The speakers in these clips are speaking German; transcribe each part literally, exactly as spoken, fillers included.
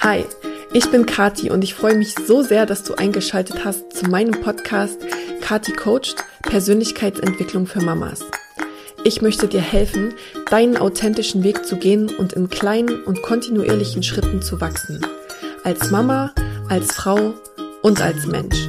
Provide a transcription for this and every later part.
Hi, ich bin Kati und ich freue mich so sehr, dass du eingeschaltet hast zu meinem Podcast Kati Coacht – Persönlichkeitsentwicklung für Mamas. Ich möchte dir helfen, deinen authentischen Weg zu gehen und in kleinen und kontinuierlichen Schritten zu wachsen. Als Mama, als Frau und als Mensch.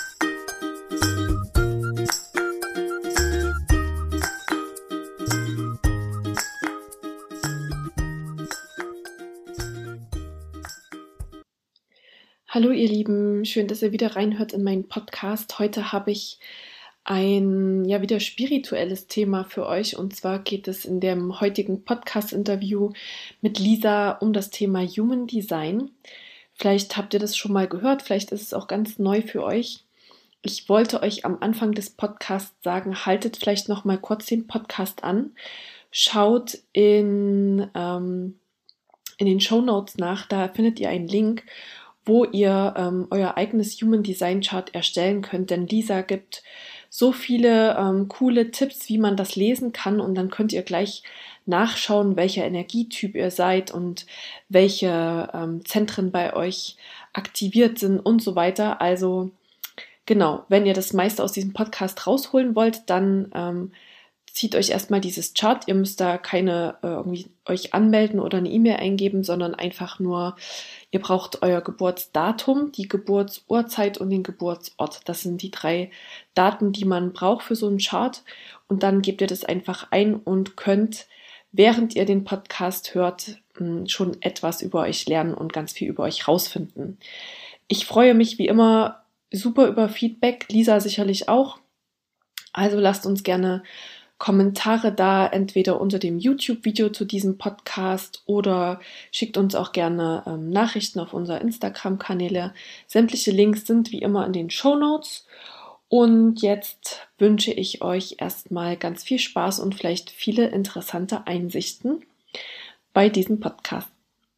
Hallo ihr Lieben, schön, dass ihr wieder reinhört in meinen Podcast. Heute habe ich ein ja wieder spirituelles Thema für euch, und zwar geht es in dem heutigen Podcast-Interview mit Lisa um das Thema Human Design. Vielleicht habt ihr das schon mal gehört, vielleicht ist es auch ganz neu für euch. Ich wollte euch am Anfang des Podcasts sagen, haltet vielleicht noch mal kurz den Podcast an, schaut in, ähm, in den Shownotes nach, da findet ihr einen Link, wo ihr ähm, euer eigenes Human Design Chart erstellen könnt, denn Lisa gibt so viele ähm, coole Tipps, wie man das lesen kann, und dann könnt ihr gleich nachschauen, welcher Energietyp ihr seid und welche ähm, Zentren bei euch aktiviert sind und so weiter. Also genau, wenn ihr das meiste aus diesem Podcast rausholen wollt, dann ähm, zieht euch erstmal dieses Chart. Ihr müsst da keine äh, irgendwie euch anmelden oder eine E-Mail eingeben, sondern einfach nur, ihr braucht euer Geburtsdatum, die Geburtsurzeit und den Geburtsort. Das sind die drei Daten, die man braucht für so einen Chart. Und dann gebt ihr das einfach ein und könnt, während ihr den Podcast hört, schon etwas über euch lernen und ganz viel über euch rausfinden. Ich freue mich wie immer super über Feedback, Lisa sicherlich auch. Also lasst uns gerne Kommentare da, entweder unter dem YouTube-Video zu diesem Podcast oder schickt uns auch gerne ähm, Nachrichten auf unsere Instagram-Kanäle. Sämtliche Links sind wie immer in den Shownotes. Und jetzt wünsche ich euch erstmal ganz viel Spaß und vielleicht viele interessante Einsichten bei diesem Podcast.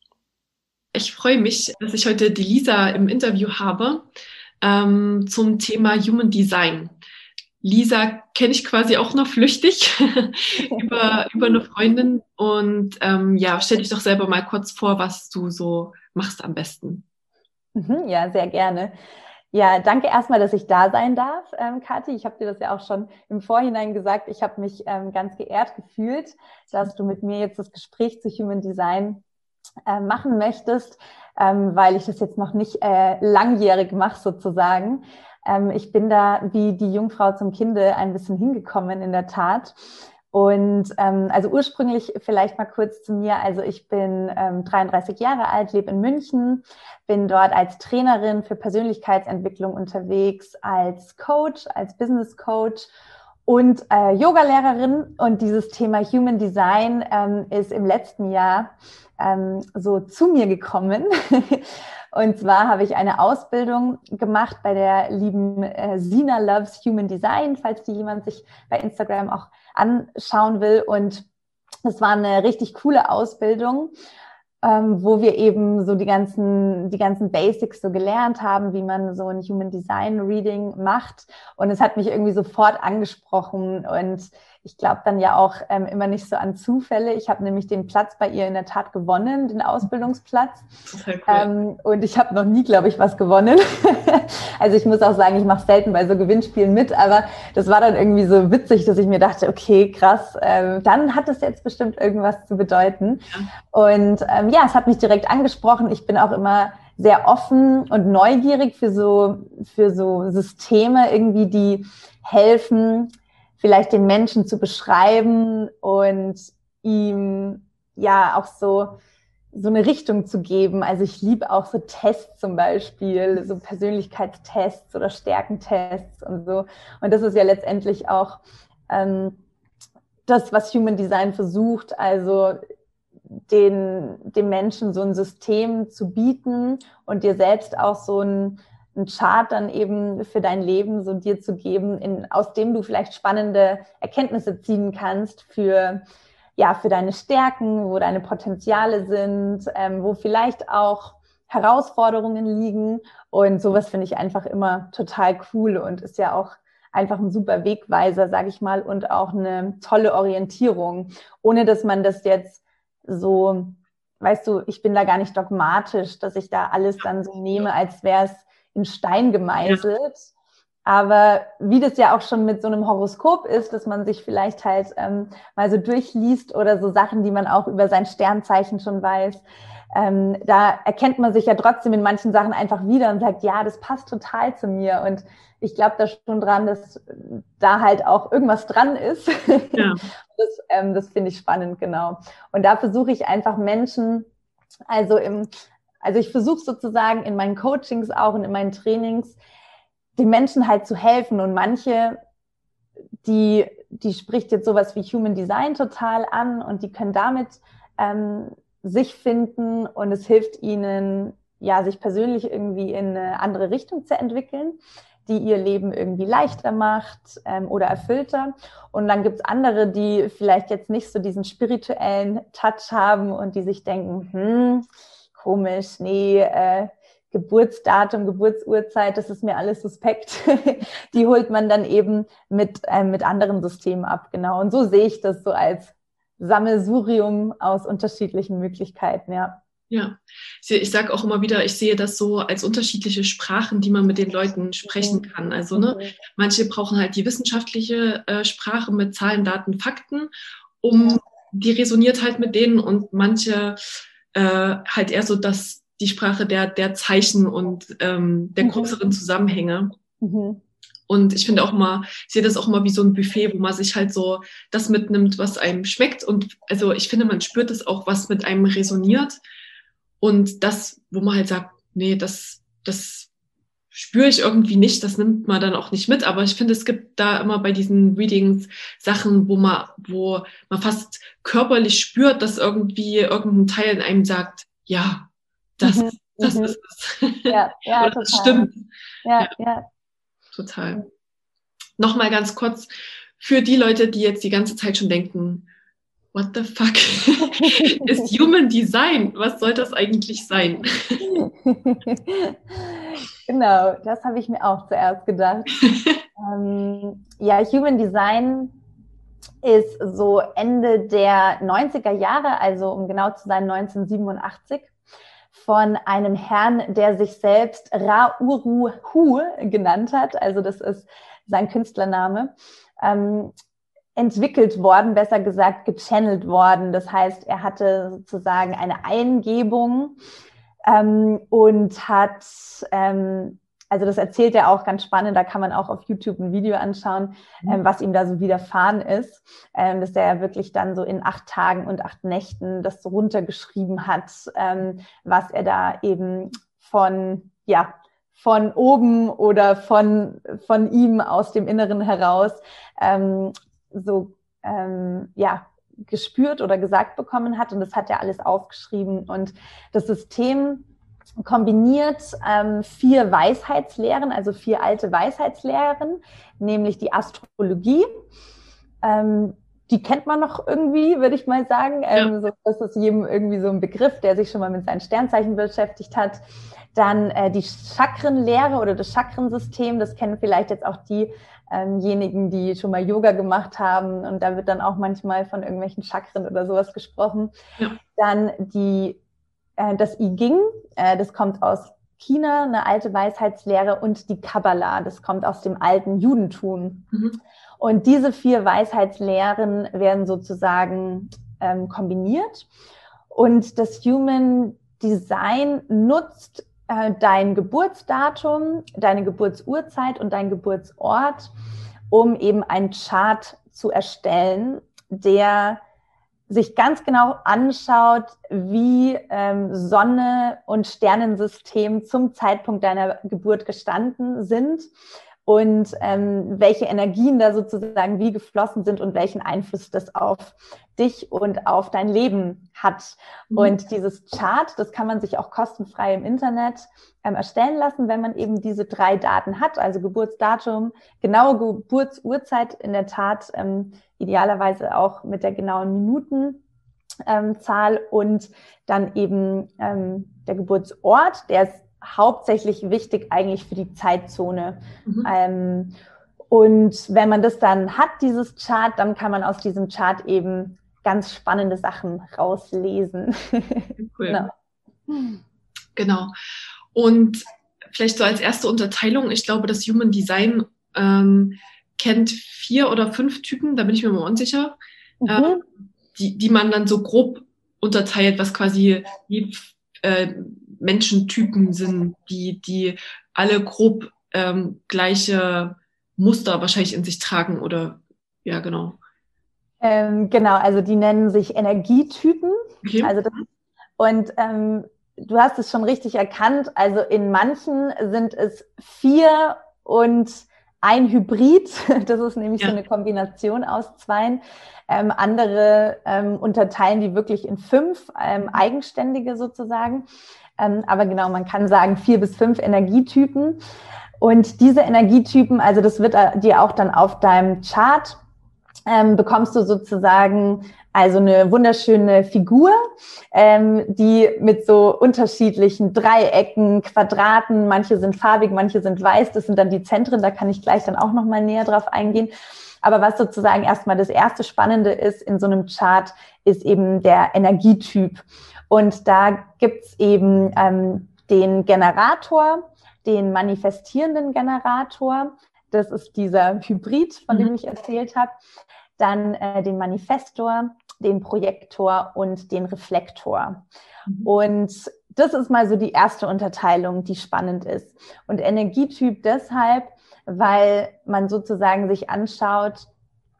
Ich freue mich, dass ich heute die Lisa im Interview habe ähm, zum Thema Human Design. Lisa kenne ich quasi auch noch flüchtig über, über eine Freundin. Und ähm, ja, stell dich doch selber mal kurz vor, was du so machst am besten. Ja, sehr gerne. Ja, danke erstmal, dass ich da sein darf, ähm, Kathi. Ich habe dir das ja auch schon im Vorhinein gesagt. Ich habe mich ähm, ganz geehrt gefühlt, dass du mit mir jetzt das Gespräch zu Human Design äh, machen möchtest, ähm, weil ich das jetzt noch nicht äh, langjährig mache sozusagen. Ähm, ich bin da wie die Jungfrau zum Kinde ein bisschen hingekommen in der Tat. Und ähm, also ursprünglich vielleicht mal kurz zu mir. Also ich bin ähm, dreiunddreißig Jahre alt, lebe in München, bin dort als Trainerin für Persönlichkeitsentwicklung unterwegs, als Coach, als Business Coach und äh, Yoga-Lehrerin. Und dieses Thema Human Design ähm, ist im letzten Jahr ähm, so zu mir gekommen. Und zwar habe ich eine Ausbildung gemacht bei der lieben äh, Sina Loves Human Design, falls die jemand sich bei Instagram auch anschauen will. Und das war eine richtig coole Ausbildung, ähm, wo wir eben so die ganzen, die ganzen Basics so gelernt haben, wie man so ein Human Design Reading macht. Und es hat mich irgendwie sofort angesprochen. Und ich glaube dann ja auch ähm, immer nicht so an Zufälle. Ich habe nämlich den Platz bei ihr in der Tat gewonnen, den Ausbildungsplatz. Cool. Ähm, und ich habe noch nie, glaube ich, was gewonnen. Also ich muss auch sagen, ich mache selten bei so Gewinnspielen mit, aber das war dann irgendwie so witzig, dass ich mir dachte, okay, krass, ähm, dann hat es jetzt bestimmt irgendwas zu bedeuten. Ja. Und ähm, ja, es hat mich direkt angesprochen. Ich bin auch immer sehr offen und neugierig für so, für so Systeme irgendwie, die helfen, vielleicht den Menschen zu beschreiben und ihm ja auch so, so eine Richtung zu geben. Also ich liebe auch so Tests zum Beispiel, so Persönlichkeitstests oder Stärkentests und so. Und das ist ja letztendlich auch ähm, das, was Human Design versucht, also den, dem Menschen so ein System zu bieten und dir selbst auch so ein einen Chart dann eben für dein Leben so dir zu geben, in, aus dem du vielleicht spannende Erkenntnisse ziehen kannst für, ja, für deine Stärken, wo deine Potenziale sind, ähm, wo vielleicht auch Herausforderungen liegen. Und sowas finde ich einfach immer total cool und ist ja auch einfach ein super Wegweiser, sage ich mal, und auch eine tolle Orientierung, ohne dass man das jetzt so weißt du, ich bin da gar nicht dogmatisch, dass ich da alles dann so nehme, als wäre es in Stein gemeißelt. Ja. Aber wie das ja auch schon mit so einem Horoskop ist, dass man sich vielleicht halt ähm, mal so durchliest oder so Sachen, die man auch über sein Sternzeichen schon weiß, ähm, da erkennt man sich ja trotzdem in manchen Sachen einfach wieder und sagt, ja, das passt total zu mir. Und ich glaube da schon dran, dass da halt auch irgendwas dran ist. Ja. Das, ähm, das finde ich spannend, genau. Und da versuche ich einfach Menschen, also im, also ich versuche sozusagen in meinen Coachings auch und in meinen Trainings, den Menschen halt zu helfen. Und manche, die, die spricht jetzt sowas wie Human Design total an und die können damit ähm, sich finden und es hilft ihnen, ja, sich persönlich irgendwie in eine andere Richtung zu entwickeln, die ihr Leben irgendwie leichter macht ähm, oder erfüllter. Und dann gibt's andere, die vielleicht jetzt nicht so diesen spirituellen Touch haben und die sich denken, hm, komisch, nee, äh, Geburtsdatum, Geburtsurzeit, das ist mir alles suspekt. Die holt man dann eben mit, äh, mit anderen Systemen ab, genau. Und so sehe ich das so als Sammelsurium aus unterschiedlichen Möglichkeiten, ja. Ja, ich sage auch immer wieder, ich sehe das so als unterschiedliche Sprachen, die man mit den Leuten sprechen kann. Also ne, manche brauchen halt die wissenschaftliche äh, Sprache mit Zahlen, Daten, Fakten, um ja. die resoniert halt mit denen und manche äh, halt eher so das die Sprache der der Zeichen und ähm, der größeren Zusammenhänge. Mhm. Und ich finde auch mal, ich sehe das auch mal wie so ein Buffet, wo man sich halt so das mitnimmt, was einem schmeckt. Und also ich finde, man spürt es auch, was mit einem resoniert. Und das, wo man halt sagt, nee, das, das spüre ich irgendwie nicht, das nimmt man dann auch nicht mit. Aber ich finde, es gibt da immer bei diesen Readings Sachen, wo man, wo man fast körperlich spürt, dass irgendwie irgendein Teil in einem sagt, ja, das, mhm. das mhm. ist es. Ja, ja, oder das stimmt. Ja, ja. ja. Total. Nochmal ganz kurz, für die Leute, die jetzt die ganze Zeit schon denken, what the fuck ist Human Design? Was soll das eigentlich sein? Genau, das habe ich mir auch zuerst gedacht. ähm, ja, Human Design ist so Ende der neunziger Jahre, also um genau zu sein neunzehnhundertsiebenundachtzig, von einem Herrn, der sich selbst Ra-Uru Hu genannt hat, also das ist sein Künstlername, ähm, entwickelt worden, besser gesagt gechannelt worden. Das heißt, er hatte sozusagen eine Eingebung ähm, und hat, ähm, also das erzählt er auch ganz spannend, da kann man auch auf YouTube ein Video anschauen, ähm, was ihm da so widerfahren ist, ähm, dass er wirklich dann so in acht Tagen und acht Nächten das so runtergeschrieben hat, ähm, was er da eben von, ja, von oben oder von, von ihm aus dem Inneren heraus ähm, so, ähm, ja, gespürt oder gesagt bekommen hat. Und das hat er alles aufgeschrieben. Und das System kombiniert ähm, vier Weisheitslehren, also vier alte Weisheitslehren, nämlich die Astrologie. Ähm, die kennt man noch irgendwie, würde ich mal sagen. Ähm, ja. so, das ist jedem irgendwie so ein Begriff, der sich schon mal mit seinen Sternzeichen beschäftigt hat. Dann äh, die Chakrenlehre oder das Chakrensystem, das kennen vielleicht jetzt auch diejenigen, die schon mal Yoga gemacht haben. Und da wird dann auch manchmal von irgendwelchen Chakren oder sowas gesprochen. Ja. Dann die das I Ching, das kommt aus China, eine alte Weisheitslehre, und die Kabbala, das kommt aus dem alten Judentum. Mhm. Und diese vier Weisheitslehren werden sozusagen ähm, kombiniert. Und das Human Design nutzt äh, dein Geburtsdatum, deine Geburtsurzeit und dein Geburtsort, um eben einen Chart zu erstellen, der sich ganz genau anschaut, wie ähm, Sonne und Sternensystem zum Zeitpunkt deiner Geburt gestanden sind und ähm, welche Energien da sozusagen wie geflossen sind und welchen Einfluss das auf dich und auf dein Leben hat. Mhm. Und dieses Chart, das kann man sich auch kostenfrei im Internet ähm, erstellen lassen, wenn man eben diese drei Daten hat, also Geburtsdatum, genaue Geburtsurzeit, in der Tat ähm, idealerweise auch mit der genauen Minutenzahl ähm, und dann eben ähm, der Geburtsort, der ist hauptsächlich wichtig eigentlich für die Zeitzone. Mhm. Ähm, und wenn man das dann hat, dieses Chart, dann kann man aus diesem Chart eben ganz spannende Sachen rauslesen. Cool. Genau. Genau. Und vielleicht so als erste Unterteilung, ich glaube, das Human Design ähm, kennt vier oder fünf Typen, da bin ich mir mal unsicher, mhm. ähm, die, die man dann so grob unterteilt, was quasi die äh, Menschentypen sind, die, die alle grob ähm, gleiche Muster wahrscheinlich in sich tragen oder ja, genau. Ähm, genau, also die nennen sich Energietypen. Okay. Also das, und ähm, du hast es schon richtig erkannt, also in manchen sind es vier und ein Hybrid, das ist nämlich ja. so eine Kombination aus zweien. Ähm, andere ähm, unterteilen die wirklich in fünf ähm, eigenständige sozusagen. Ähm, aber genau, man kann sagen vier bis fünf Energietypen. Und diese Energietypen, also das wird dir auch dann auf deinem Chart, ähm, bekommst du sozusagen also eine wunderschöne Figur, ähm, die mit so unterschiedlichen Dreiecken, Quadraten, manche sind farbig, manche sind weiß, das sind dann die Zentren, da kann ich gleich dann auch nochmal näher drauf eingehen. Aber was sozusagen erstmal das erste Spannende ist in so einem Chart, ist eben der Energietyp. Und da gibt's eben ähm, den Generator, den manifestierenden Generator, das ist dieser Hybrid, von mhm. dem ich erzählt habe, dann äh, den Manifestor, den Projektor und den Reflektor. Mhm. Und das ist mal so die erste Unterteilung, die spannend ist. Und Energietyp deshalb, weil man sozusagen sich anschaut,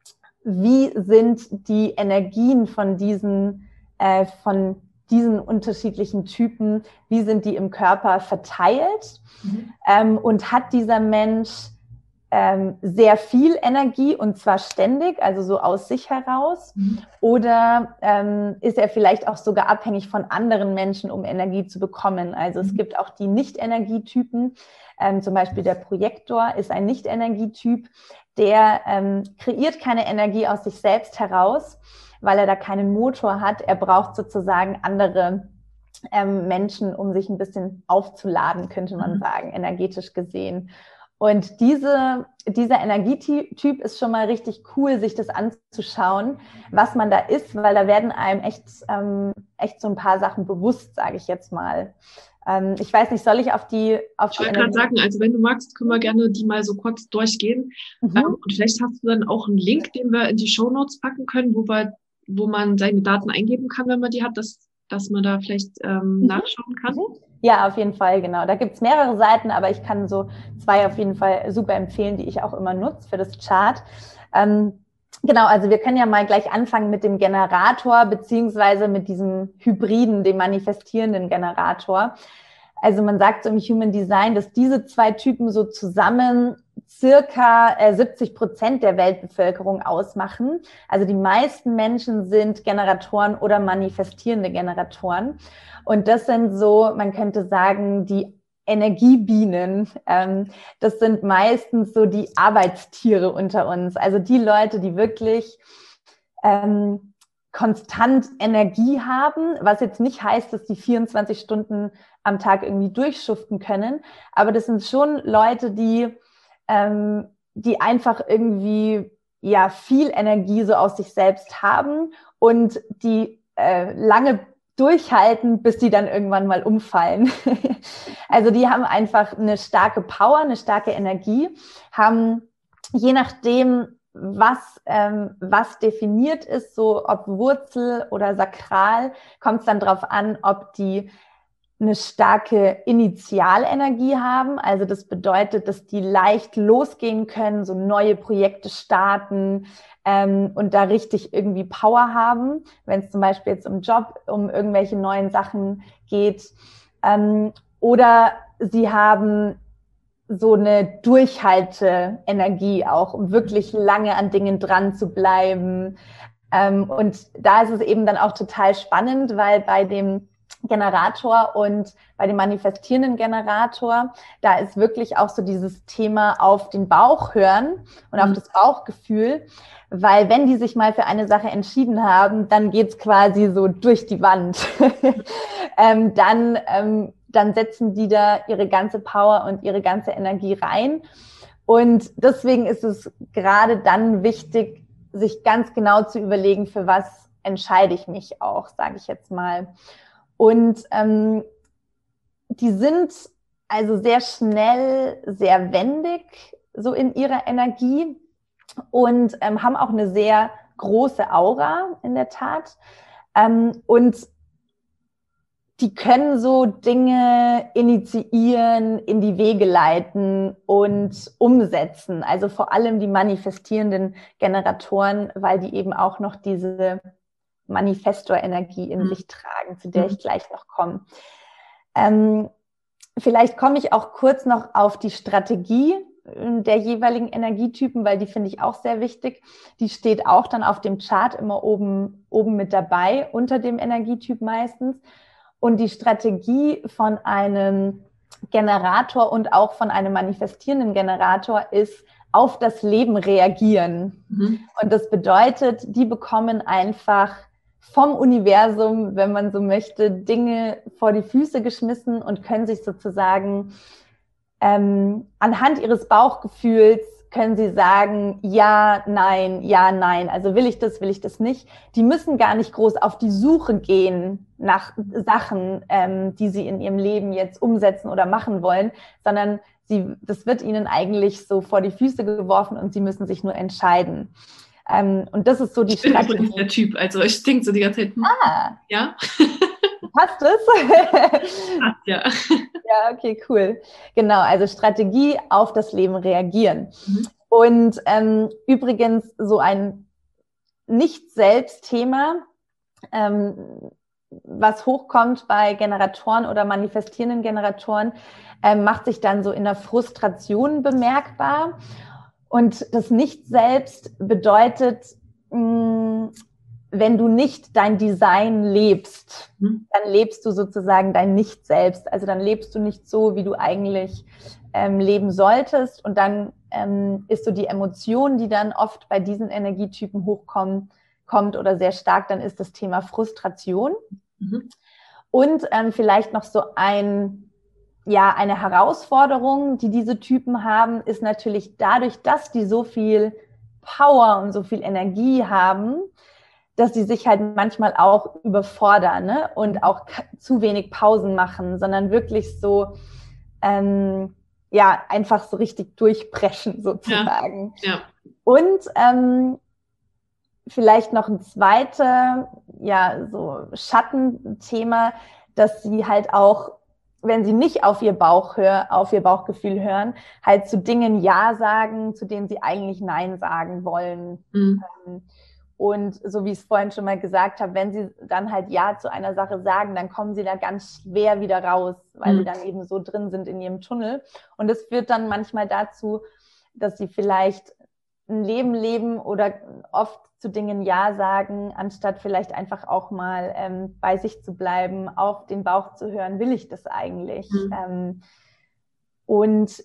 wie sind die Energien von diesen, äh, von diesen unterschiedlichen Typen, wie sind die im Körper verteilt? Mhm. Ähm, und hat dieser Mensch ähm, sehr viel Energie und zwar ständig, also so aus sich heraus? Mhm. Oder ähm, ist er vielleicht auch sogar abhängig von anderen Menschen, um Energie zu bekommen? Also es mhm. gibt auch die Nicht-Energietypen, ähm, zum Beispiel der Projektor ist ein Nicht-Energietyp, der ähm, kreiert keine Energie aus sich selbst heraus, weil er da keinen Motor hat. Er braucht sozusagen andere ähm, Menschen, um sich ein bisschen aufzuladen, könnte man mhm. sagen, energetisch gesehen. Und diese, dieser Energietyp ist schon mal richtig cool, sich das anzuschauen, was man da ist, weil da werden einem echt, ähm, echt so ein paar Sachen bewusst, sage ich jetzt mal. Ähm, ich weiß nicht, soll ich auf die auf Ich wollte gerade sagen, also wenn du magst, können wir gerne die mal so kurz durchgehen. Mhm. Ähm, und vielleicht hast du dann auch einen Link, den wir in die Shownotes packen können, wo wir, wo man seine Daten eingeben kann, wenn man die hat, dass, dass man da vielleicht ähm, mhm. nachschauen kann. Mhm. Ja, auf jeden Fall, genau. Da gibt's mehrere Seiten, aber ich kann so zwei auf jeden Fall super empfehlen, die ich auch immer nutze für das Chart. Ähm, genau, also wir können ja mal gleich anfangen mit dem Generator beziehungsweise mit diesem Hybriden, dem manifestierenden Generator. Also man sagt so im Human Design, dass diese zwei Typen so zusammen circa äh, siebzig Prozent der Weltbevölkerung ausmachen. Also die meisten Menschen sind Generatoren oder manifestierende Generatoren. Und das sind so, man könnte sagen, die Energiebienen. Ähm, das sind meistens so die Arbeitstiere unter uns. Also die Leute, die wirklich ähm, konstant Energie haben, was jetzt nicht heißt, dass die vierundzwanzig Stunden am Tag irgendwie durchschuften können. Aber das sind schon Leute, die, ähm, die einfach irgendwie ja viel Energie so aus sich selbst haben und die äh, lange durchhalten, bis die dann irgendwann mal umfallen. Also die haben einfach eine starke Power, eine starke Energie, haben je nachdem, was, ähm, was definiert ist, so ob Wurzel oder Sakral, kommt es dann drauf an, ob die eine starke Initialenergie haben. Also das bedeutet, dass die leicht losgehen können, so neue Projekte starten ähm, und da richtig irgendwie Power haben, wenn es zum Beispiel jetzt um Job, um irgendwelche neuen Sachen geht. Ähm, oder sie haben so eine Durchhalte-Energie auch, um wirklich lange an Dingen dran zu bleiben. Ähm, und da ist es eben dann auch total spannend, weil bei dem Generator und bei dem manifestierenden Generator, da ist wirklich auch so dieses Thema auf den Bauch hören und mhm. auf das Bauchgefühl, weil wenn die sich mal für eine Sache entschieden haben, dann geht's quasi so durch die Wand. ähm, dann, ähm, dann setzen die da ihre ganze Power und ihre ganze Energie rein. Und deswegen ist es gerade dann wichtig, sich ganz genau zu überlegen, für was entscheide ich mich auch, sage ich jetzt mal. Und ähm, die sind also sehr schnell, sehr wendig, so in ihrer Energie und ähm, haben auch eine sehr große Aura in der Tat. Ähm, und die können so Dinge initiieren, in die Wege leiten und umsetzen. Also vor allem die manifestierenden Generatoren, weil die eben auch noch diese Manifestor-Energie in mhm. sich tragen, zu der mhm. ich gleich noch komme. Ähm, vielleicht komme ich auch kurz noch auf die Strategie der jeweiligen Energietypen, weil die finde ich auch sehr wichtig. Die steht auch dann auf dem Chart immer oben, oben mit dabei, unter dem Energietyp meistens. Und die Strategie von einem Generator und auch von einem manifestierenden Generator ist auf das Leben reagieren. Mhm. Und das bedeutet, die bekommen einfach vom Universum, wenn man so möchte, Dinge vor die Füße geschmissen und können sich sozusagen ähm, anhand ihres Bauchgefühls können sie sagen, ja, nein, ja, nein. Also will ich das, will ich das nicht. Die müssen gar nicht groß auf die Suche gehen nach Sachen, ähm, die sie in ihrem Leben jetzt umsetzen oder machen wollen, sondern sie, das wird ihnen eigentlich so vor die Füße geworfen und sie müssen sich nur entscheiden. Ähm, und das ist so die ich bin Strategie. übrigens der Typ, also ich denke so die ganze Zeit, hm, ah, ja. Passt es? Passt, ja. Ja, okay, cool. Genau, also Strategie auf das Leben reagieren. Mhm. Und ähm, übrigens so ein Nicht-Selbst-Thema, ähm, was hochkommt bei Generatoren oder manifestierenden Generatoren, ähm, macht sich dann so in der Frustration bemerkbar. Und das Nicht-Selbst bedeutet, mh, wenn du nicht dein Design lebst, mhm. dann lebst du sozusagen dein Nicht-Selbst. Also dann lebst du nicht so, wie du eigentlich ähm, leben solltest. Und dann ähm, ist so die Emotion, die dann oft bei diesen Energietypen hochkommt, kommt oder sehr stark, dann ist das Thema Frustration. Mhm. Und ähm, vielleicht noch so ein, ja, eine Herausforderung, die diese Typen haben, ist natürlich dadurch, dass die so viel Power und so viel Energie haben, dass sie sich halt manchmal auch überfordern, ne? Und auch zu wenig Pausen machen, sondern wirklich so, ähm, ja, einfach so richtig durchbrechen sozusagen. Ja, ja. Und ähm, vielleicht noch ein zweites, ja, so Schattenthema, dass sie halt auch, wenn sie nicht auf ihr Bauch hör, auf ihr Bauchgefühl hören, halt zu Dingen Ja sagen, zu denen sie eigentlich Nein sagen wollen. Mhm. Ähm, Und so wie ich es vorhin schon mal gesagt habe, wenn sie dann halt Ja zu einer Sache sagen, dann kommen sie da ganz schwer wieder raus, weil mhm. sie dann eben so drin sind in ihrem Tunnel. Und das führt dann manchmal dazu, dass sie vielleicht ein Leben leben oder oft zu Dingen Ja sagen, anstatt vielleicht einfach auch mal ähm, bei sich zu bleiben, auf den Bauch zu hören, will ich das eigentlich? Mhm. Ähm, und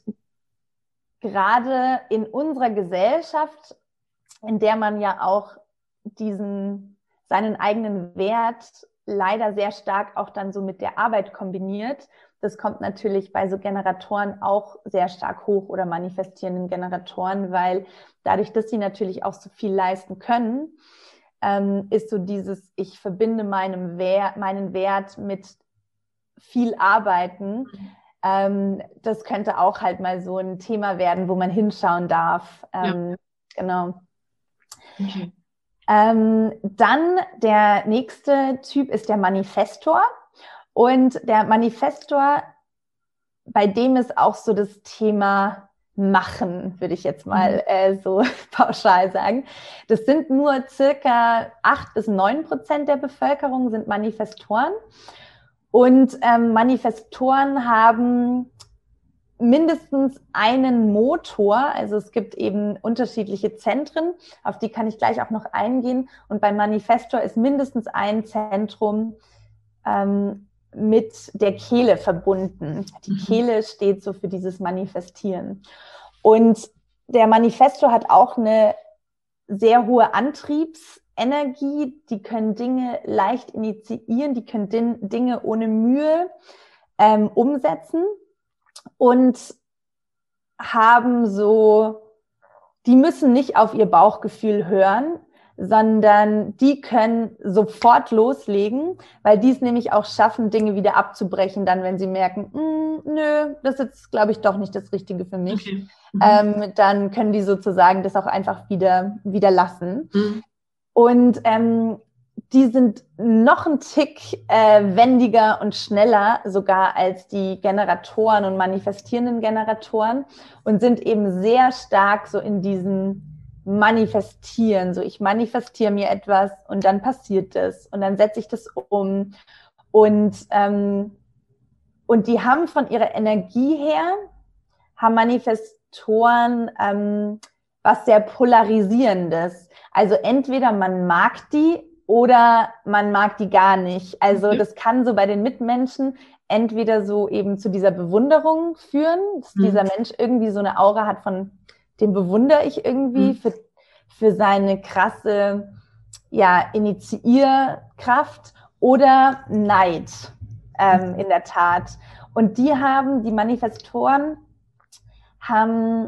gerade in unserer Gesellschaft, in der man ja auch diesen, seinen eigenen Wert leider sehr stark auch dann so mit der Arbeit kombiniert. Das kommt natürlich bei so Generatoren auch sehr stark hoch oder manifestierenden Generatoren, weil dadurch, dass sie natürlich auch so viel leisten können, ähm, ist so dieses, ich verbinde meinem Wert, meinen Wert mit viel Arbeiten. Ähm, das könnte auch halt mal so ein Thema werden, wo man hinschauen darf. Ähm, ja. Genau. Okay. Ähm, dann der nächste Typ ist der Manifestor. Und der Manifestor, bei dem ist auch so das Thema Machen, würde ich jetzt mal äh, so pauschal sagen. Das sind nur circa acht bis neun Prozent der Bevölkerung sind Manifestoren. Und ähm, Manifestoren haben mindestens einen Motor, also es gibt eben unterschiedliche Zentren, auf die kann ich gleich auch noch eingehen. Und beim Manifestor ist mindestens ein Zentrum ähm, mit der Kehle verbunden. Die mhm. Kehle steht so für dieses Manifestieren. Und der Manifestor hat auch eine sehr hohe Antriebsenergie. Die können Dinge leicht initiieren, die können din- Dinge ohne Mühe ähm, umsetzen. Und haben so, die müssen nicht auf ihr Bauchgefühl hören, sondern die können sofort loslegen, weil die es nämlich auch schaffen, Dinge wieder abzubrechen, dann, wenn sie merken, nö, das ist jetzt, glaube ich, doch nicht das Richtige für mich. Okay. Mhm. Ähm, dann können die sozusagen das auch einfach wieder, wieder lassen. Mhm. Und ähm, die sind noch ein Tick äh, wendiger und schneller sogar als die Generatoren und manifestierenden Generatoren und sind eben sehr stark so in diesen Manifestieren. So, ich manifestiere mir etwas und dann passiert das und dann setze ich das um. Und, ähm, und die haben von ihrer Energie her, haben Manifestoren ähm, was sehr Polarisierendes. Also entweder man mag die oder man mag die gar nicht. Also mhm. das kann so bei den Mitmenschen entweder so eben zu dieser Bewunderung führen, dass mhm. dieser Mensch irgendwie so eine Aura hat von, den bewundere ich irgendwie mhm. für, für seine krasse ja, Initiierkraft oder Neid ähm, mhm. in der Tat. Und die haben, die Manifestoren haben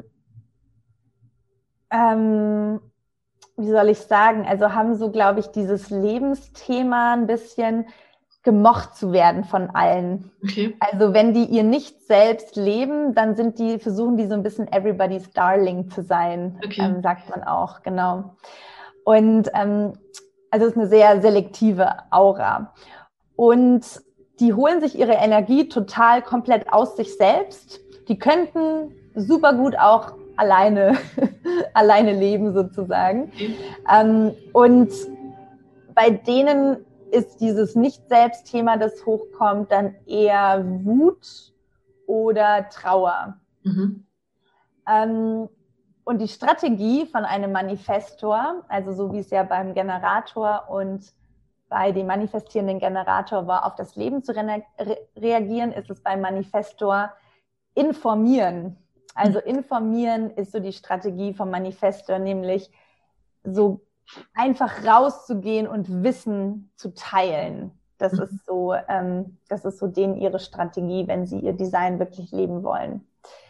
ähm, wie soll ich sagen, also haben so, glaube ich, dieses Lebensthema ein bisschen gemocht zu werden von allen. Okay. Also wenn die ihr nicht selbst leben, dann sind die, versuchen die so ein bisschen everybody's darling zu sein, okay. ähm, sagt man auch, genau. Und ähm, also es ist eine sehr selektive Aura. Und die holen sich ihre Energie total komplett aus sich selbst. Die könnten super gut auch alleine, alleine leben sozusagen. Okay. Ähm, und bei denen ist dieses Nicht-Selbst-Thema, das hochkommt, dann eher Wut oder Trauer. Mhm. Ähm, und die Strategie von einem Manifestor, also so wie es ja beim Generator und bei dem manifestierenden Generator war, auf das Leben zu re- reagieren, ist es beim Manifestor informieren. Also informieren ist so die Strategie vom Manifestor, nämlich so einfach rauszugehen und Wissen zu teilen. Das mhm. ist so, ähm, das ist so denen ihre Strategie, wenn sie ihr Design wirklich leben wollen.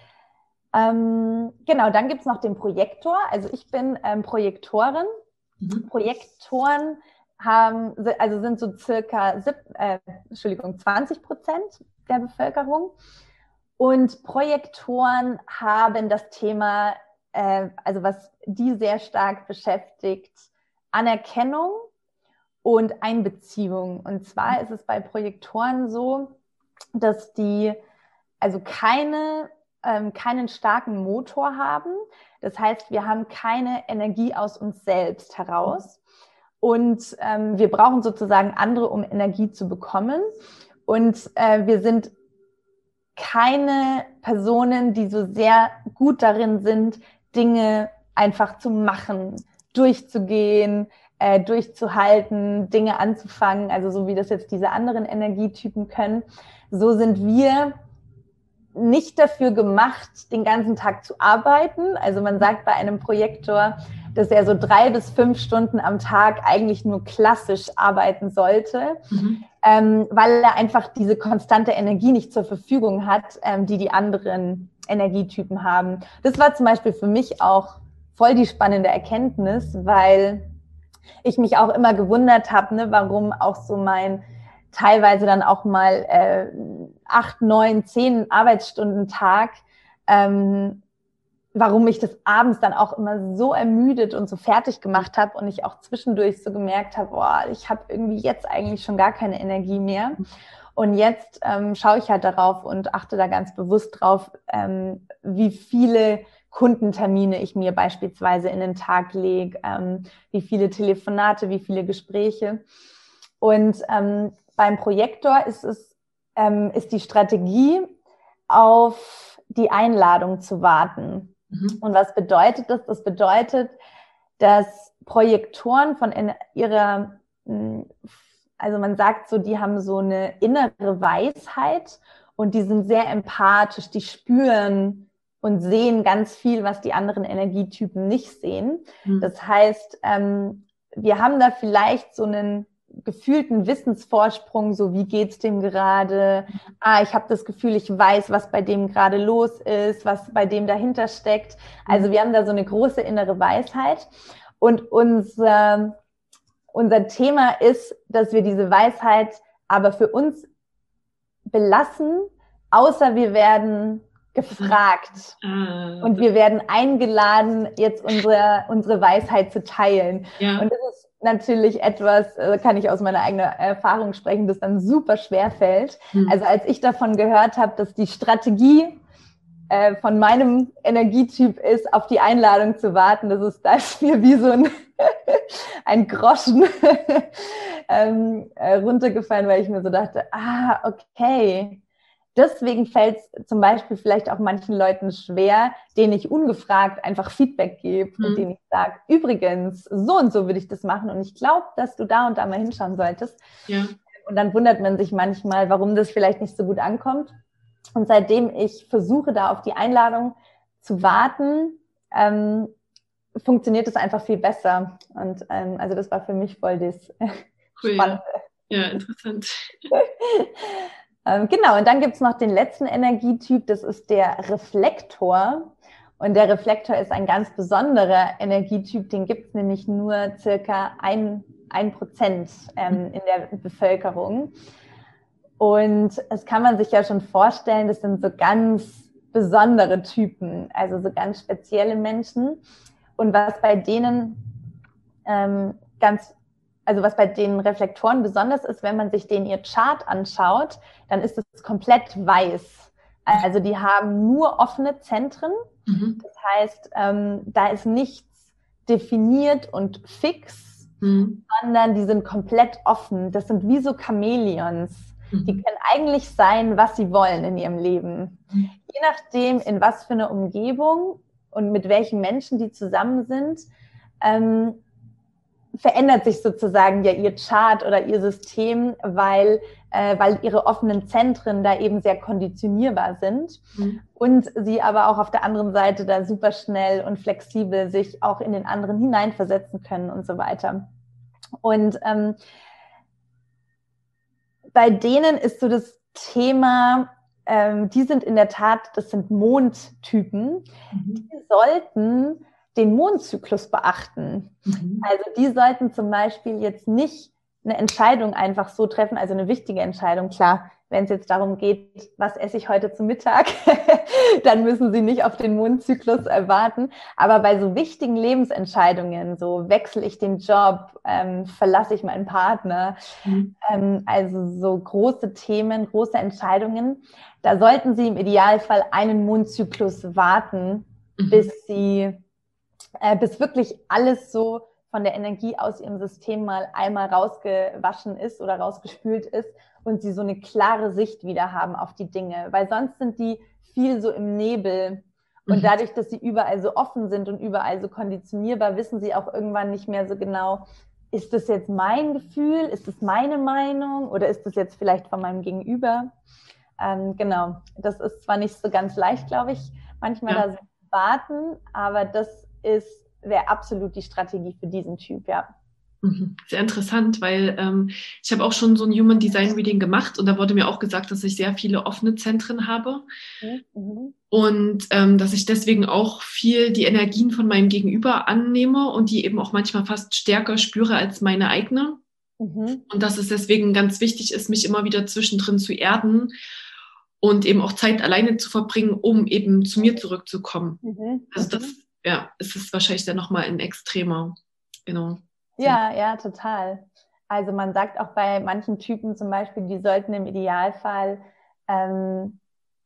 Ähm, genau, dann gibt's noch den Projektor. Also ich bin ähm, Projektorin. Mhm. Projektoren haben, also sind so circa sieb, äh, Entschuldigung, zwanzig Prozent der Bevölkerung. Und Projektoren haben das Thema, äh, also was die sehr stark beschäftigt, Anerkennung und Einbeziehung. Und zwar ist es bei Projektoren so, dass die also keine, ähm, keinen starken Motor haben. Das heißt, wir haben keine Energie aus uns selbst heraus. Und ähm, wir brauchen sozusagen andere, um Energie zu bekommen. Und äh, wir sind keine Personen, die so sehr gut darin sind, Dinge einfach zu machen, durchzugehen, äh, durchzuhalten, Dinge anzufangen, also so wie das jetzt diese anderen Energietypen können. So sind wir nicht dafür gemacht, den ganzen Tag zu arbeiten. Also man sagt bei einem Projektor, dass er so drei bis fünf Stunden am Tag eigentlich nur klassisch arbeiten sollte, mhm. ähm, weil er einfach diese konstante Energie nicht zur Verfügung hat, ähm, die die anderen Energietypen haben. Das war zum Beispiel für mich auch voll die spannende Erkenntnis, weil ich mich auch immer gewundert habe, ne, warum auch so mein teilweise dann auch mal äh, acht, neun, zehn Arbeitsstunden Tag, ähm, warum ich das abends dann auch immer so ermüdet und so fertig gemacht habe und ich auch zwischendurch so gemerkt habe, boah, ich habe irgendwie jetzt eigentlich schon gar keine Energie mehr. Und jetzt ähm, schaue ich halt darauf und achte da ganz bewusst drauf, ähm, wie viele Kundentermine ich mir beispielsweise in den Tag lege, ähm, wie viele Telefonate, wie viele Gespräche. Und ähm, beim Projektor ist es ähm, ist die Strategie, auf die Einladung zu warten. Mhm. Und was bedeutet das? Das bedeutet, dass Projektoren von ihrer, also man sagt so, die haben so eine innere Weisheit und die sind sehr empathisch, die spüren und sehen ganz viel, was die anderen Energietypen nicht sehen. Mhm. Das heißt, ähm, wir haben da vielleicht so einen gefühlten Wissensvorsprung, so wie geht's dem gerade? Ah, ich habe das Gefühl, ich weiß, was bei dem gerade los ist, was bei dem dahinter steckt. Also wir haben da so eine große innere Weisheit. Und unser, unser Thema ist, dass wir diese Weisheit aber für uns belassen, außer wir werden gefragt. Ah, und wir werden eingeladen, jetzt unsere, unsere Weisheit zu teilen. Ja. Und das ist natürlich etwas, da kann ich aus meiner eigenen Erfahrung sprechen, das dann super schwer fällt. Hm. Also als ich davon gehört habe, dass die Strategie äh, von meinem Energietyp ist, auf die Einladung zu warten, das ist, da ist mir wie so ein, ein Groschen ähm, äh, runtergefallen, weil ich mir so dachte, ah, okay. Deswegen fällt es zum Beispiel vielleicht auch manchen Leuten schwer, denen ich ungefragt einfach Feedback gebe mhm. und denen ich sage, übrigens, so und so würde ich das machen und ich glaube, dass du da und da mal hinschauen solltest. Ja. Und dann wundert man sich manchmal, warum das vielleicht nicht so gut ankommt. Und seitdem ich versuche, da auf die Einladung zu warten, ähm, funktioniert es einfach viel besser. Und ähm, also das war für mich voll das cool, Spannende. Ja, ja, interessant. Genau, und dann gibt's noch den letzten Energietyp, das ist der Reflektor. Und der Reflektor ist ein ganz besonderer Energietyp, den gibt's nämlich nur circa ein, ein Prozent ähm, in der Bevölkerung. Und das kann man sich ja schon vorstellen, das sind so ganz besondere Typen, also so ganz spezielle Menschen. Und was bei denen ähm, ganz Also was bei den Reflektoren besonders ist, wenn man sich den ihr Chart anschaut, dann ist es komplett weiß. Also die haben nur offene Zentren. Mhm. Das heißt, ähm, da ist nichts definiert und fix, mhm. sondern die sind komplett offen. Das sind wie so Chamäleons. Mhm. Die können eigentlich sein, was sie wollen in ihrem Leben. Mhm. Je nachdem, in was für eine Umgebung und mit welchen Menschen die zusammen sind, ähm, verändert sich sozusagen ja ihr Chart oder ihr System, weil, äh, weil ihre offenen Zentren da eben sehr konditionierbar sind mhm. und sie aber auch auf der anderen Seite da super schnell und flexibel sich auch in den anderen hineinversetzen können und so weiter. Und ähm, bei denen ist so das Thema, ähm, die sind in der Tat, das sind Mondtypen, mhm. die sollten den Mondzyklus beachten. Mhm. Also die sollten zum Beispiel jetzt nicht eine Entscheidung einfach so treffen, also eine wichtige Entscheidung, klar, wenn es jetzt darum geht, was esse ich heute zum Mittag, dann müssen sie nicht auf den Mondzyklus erwarten. Aber bei so wichtigen Lebensentscheidungen, so wechsle ich den Job, ähm, verlasse ich meinen Partner, mhm. ähm, also so große Themen, große Entscheidungen, da sollten sie im Idealfall einen Mondzyklus warten, mhm. bis sie Äh, bis wirklich alles so von der Energie aus ihrem System mal einmal rausgewaschen ist oder rausgespült ist und sie so eine klare Sicht wieder haben auf die Dinge. Weil sonst sind die viel so im Nebel. Und mhm. dadurch, dass sie überall so offen sind und überall so konditionierbar, wissen sie auch irgendwann nicht mehr so genau, ist das jetzt mein Gefühl, ist das meine Meinung oder ist das jetzt vielleicht von meinem Gegenüber? Ähm, genau, das ist zwar nicht so ganz leicht, glaube ich, manchmal ja. da so warten, aber das ist, wäre absolut die Strategie für diesen Typ, ja. Sehr interessant, weil ähm, ich habe auch schon so ein Human Design Reading gemacht und da wurde mir auch gesagt, dass ich sehr viele offene Zentren habe mhm. und ähm, dass ich deswegen auch viel die Energien von meinem Gegenüber annehme und die eben auch manchmal fast stärker spüre als meine eigene. Mhm. Und dass es deswegen ganz wichtig ist, mich immer wieder zwischendrin zu erden und eben auch Zeit alleine zu verbringen, um eben zu mir zurückzukommen. Mhm. Also das ja, es ist wahrscheinlich dann nochmal ein extremer, genau. Ja, ja, total. Also man sagt auch bei manchen Typen zum Beispiel, die sollten im Idealfall ähm,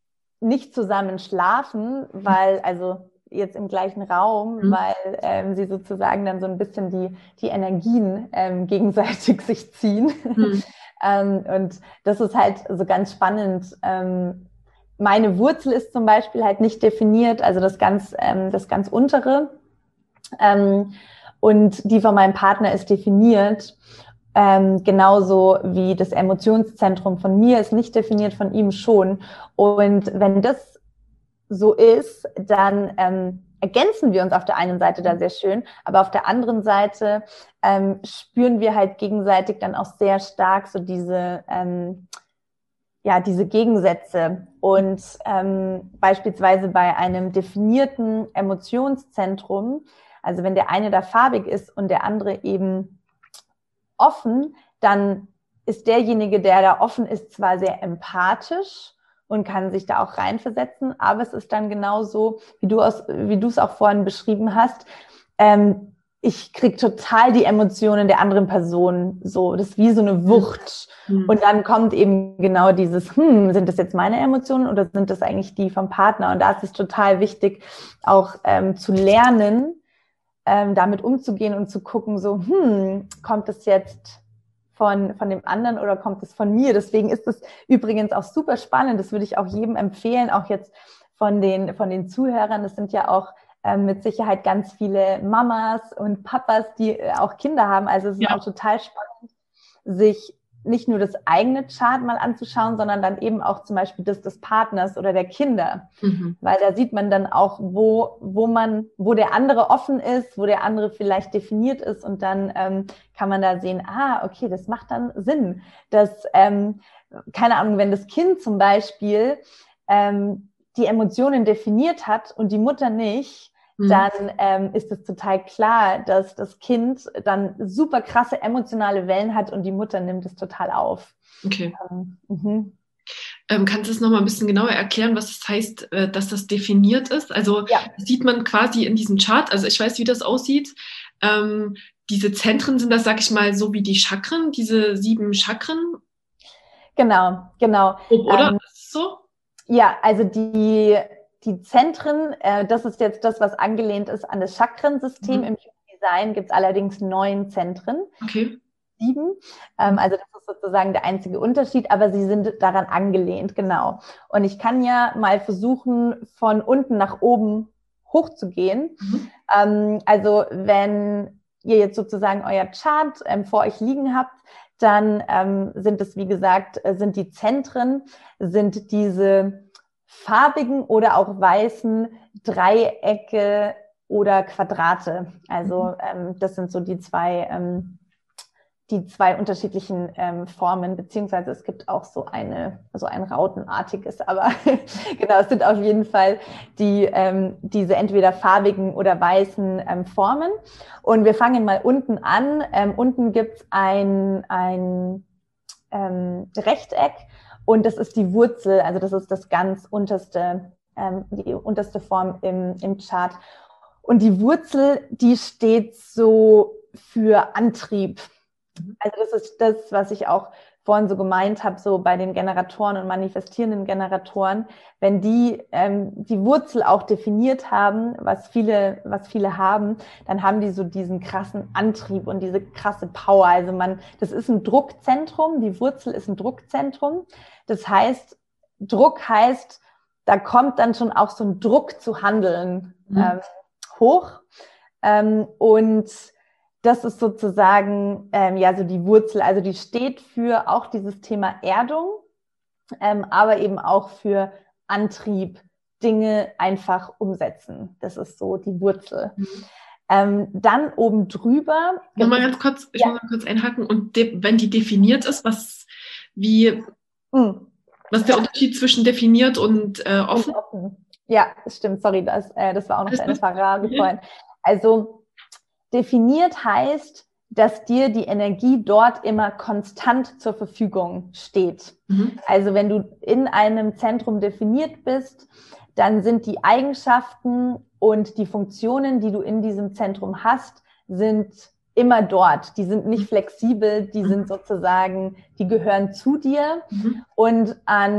nicht zusammen schlafen, weil, also jetzt im gleichen Raum, mhm. weil ähm, sie sozusagen dann so ein bisschen die, die Energien ähm, gegenseitig sich ziehen. Mhm. ähm, und das ist halt so ganz spannend. Ähm, Meine Wurzel ist zum Beispiel halt nicht definiert, also das ganz, ähm, das ganz untere. Ähm, und die von meinem Partner ist definiert. Ähm, genauso wie das Emotionszentrum von mir ist nicht definiert, von ihm schon. Und wenn das so ist, dann ähm, ergänzen wir uns auf der einen Seite da sehr schön, aber auf der anderen Seite ähm, spüren wir halt gegenseitig dann auch sehr stark so diese ähm, ja, diese Gegensätze. Und ähm, beispielsweise bei einem definierten Emotionszentrum, Also wenn der eine da farbig ist und der andere eben offen, dann ist derjenige, der da offen ist, zwar sehr empathisch und kann sich da auch reinversetzen, aber es ist dann genauso, wie du aus, wie du es auch vorhin beschrieben hast, ähm, ich kriege total die Emotionen der anderen Person, so, das ist wie so eine Wucht. Mhm. Und dann kommt eben genau dieses, hm, sind das jetzt meine Emotionen oder sind das eigentlich die vom Partner? Und da ist es total wichtig, auch ähm, zu lernen, ähm, damit umzugehen und zu gucken, so, hm, kommt das jetzt von, von dem anderen oder kommt es von mir? Deswegen ist es übrigens auch super spannend, das würde ich auch jedem empfehlen, auch jetzt von den, von den Zuhörern, das sind ja auch ähm, mit Sicherheit ganz viele Mamas und Papas, die äh, auch Kinder haben, also es ist ja auch total spannend, sich nicht nur das eigene Chart mal anzuschauen, sondern dann eben auch zum Beispiel das des Partners oder der Kinder. Mhm. Weil da sieht man dann auch, wo, wo man, wo der andere offen ist, wo der andere vielleicht definiert ist und dann ähm, kann man da sehen, ah, okay, das macht dann Sinn. Dass, ähm, keine Ahnung, wenn das Kind zum Beispiel ähm, die Emotionen definiert hat und die Mutter nicht, dann ähm, ist es total klar, dass das Kind dann super krasse emotionale Wellen hat und die Mutter nimmt es total auf. Okay. Ähm, mhm. ähm, kannst du es nochmal ein bisschen genauer erklären, was das heißt, äh, dass das definiert ist? Also ja. Das sieht man quasi in diesem Chart, also ich weiß, wie das aussieht. Ähm, diese Zentren sind das, sag ich mal, so wie die Chakren, diese sieben Chakren? Genau, genau. Oder? Ähm, ist es so? Ja, also die... Die Zentren, äh, das ist jetzt das, was angelehnt ist an das Chakrensystem. Mhm. Im Human Design gibt es allerdings neun Zentren. Okay. Sieben. Ähm, also das ist sozusagen der einzige Unterschied, aber sie sind daran angelehnt, genau. Und ich kann ja mal versuchen, von unten nach oben hochzugehen. Mhm. Ähm, also wenn ihr jetzt sozusagen euer Chart ähm, vor euch liegen habt, dann ähm, sind es, wie gesagt, sind die Zentren, sind diese farbigen oder auch weißen Dreiecke oder Quadrate. Also ähm, das sind so die zwei, ähm, die zwei unterschiedlichen ähm, Formen, beziehungsweise es gibt auch so eine, so ein rautenartiges, aber genau, es sind auf jeden Fall die ähm, diese entweder farbigen oder weißen ähm, Formen. Und wir fangen mal unten an. Ähm, unten gibt's ein, ein ähm, Rechteck. Und das ist die Wurzel, also das ist das ganz unterste, ähm, die unterste Form im, im Chart. Und die Wurzel, die steht so für Antrieb. Also das ist das, was ich auch vorhin so gemeint habe, so bei den Generatoren und manifestierenden Generatoren, wenn die ähm, die Wurzel auch definiert haben, was viele, was viele haben, dann haben die so diesen krassen Antrieb und diese krasse Power. Also man, das ist ein Druckzentrum, die Wurzel ist ein Druckzentrum. Das heißt, Druck heißt, da kommt dann schon auch so ein Druck zu handeln mhm. ähm, hoch. Ähm, und das ist sozusagen ähm, ja so die Wurzel, also die steht für auch dieses Thema Erdung, ähm, aber eben auch für Antrieb, Dinge einfach umsetzen. Das ist so die Wurzel. Mhm. Ähm, dann oben drüber. Nochmal ganz kurz, ich ja. muss mal kurz einhaken. Und de- wenn die definiert ist, was wie mhm. was ist der ja. Unterschied zwischen definiert und äh, offen? Und offen? Ja, das stimmt. Sorry, das, äh, das war auch noch eine Frage vorhin. Also definiert heißt, dass dir die Energie dort immer konstant zur Verfügung steht. Mhm. Also wenn du in einem Zentrum definiert bist, dann sind die Eigenschaften und die Funktionen, die du in diesem Zentrum hast, sind immer dort. Die sind nicht flexibel, die mhm. sind sozusagen, die gehören zu dir mhm. und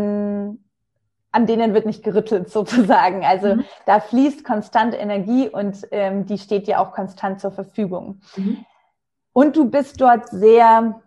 an an denen wird nicht gerüttelt sozusagen. Also mhm. da fließt konstant Energie und ähm, die steht dir auch konstant zur Verfügung. Mhm. Und du bist dort sehr,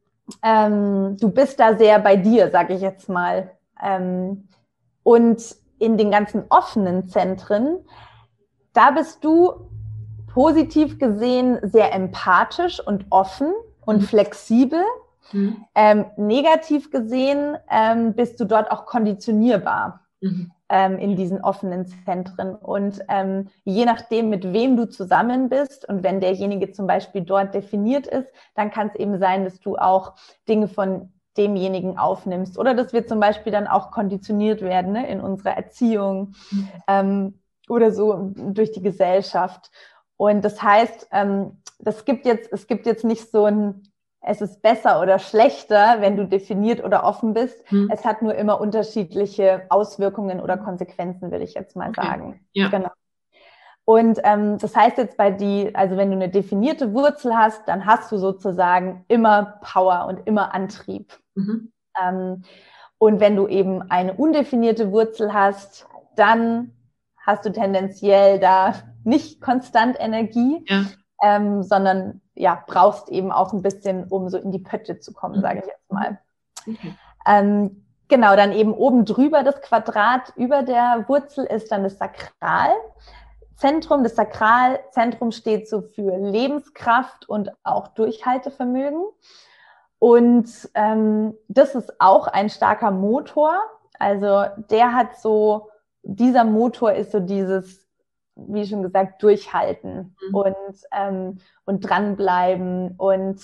ähm, du bist da sehr bei dir, sage ich jetzt mal. Ähm, und in den ganzen offenen Zentren, da bist du positiv gesehen sehr empathisch und offen und mhm. flexibel. Mhm. Ähm, negativ gesehen ähm, bist du dort auch konditionierbar mhm. ähm, in diesen offenen Zentren. Und ähm, je nachdem, mit wem du zusammen bist und wenn derjenige zum Beispiel dort definiert ist, dann kann es eben sein, dass du auch Dinge von demjenigen aufnimmst. Oder dass wir zum Beispiel dann auch konditioniert werden, ne, in unserer Erziehung mhm. ähm, oder so durch die Gesellschaft. Und das heißt, ähm, das gibt jetzt, es gibt jetzt nicht so ein, es ist besser oder schlechter, wenn du definiert oder offen bist. Hm. Es hat nur immer unterschiedliche Auswirkungen oder Konsequenzen, will ich jetzt mal okay. sagen. Ja. Genau. Und ähm, das heißt jetzt bei die, also wenn du eine definierte Wurzel hast, dann hast du sozusagen immer Power und immer Antrieb. Mhm. Ähm, und wenn du eben eine undefinierte Wurzel hast, dann hast du tendenziell da nicht konstant Energie, ja. ähm, sondern ja, brauchst eben auch ein bisschen, um so in die Pötte zu kommen, mhm. sage ich jetzt mal. Okay. Ähm, genau, dann eben oben drüber das Quadrat über der Wurzel ist dann das Sakralzentrum. Das Sakralzentrum steht so für Lebenskraft und auch Durchhaltevermögen. Und ähm, das ist auch ein starker Motor. Also der hat so, dieser Motor ist so dieses, wie schon gesagt, Durchhalten mhm. und, ähm, und dranbleiben und,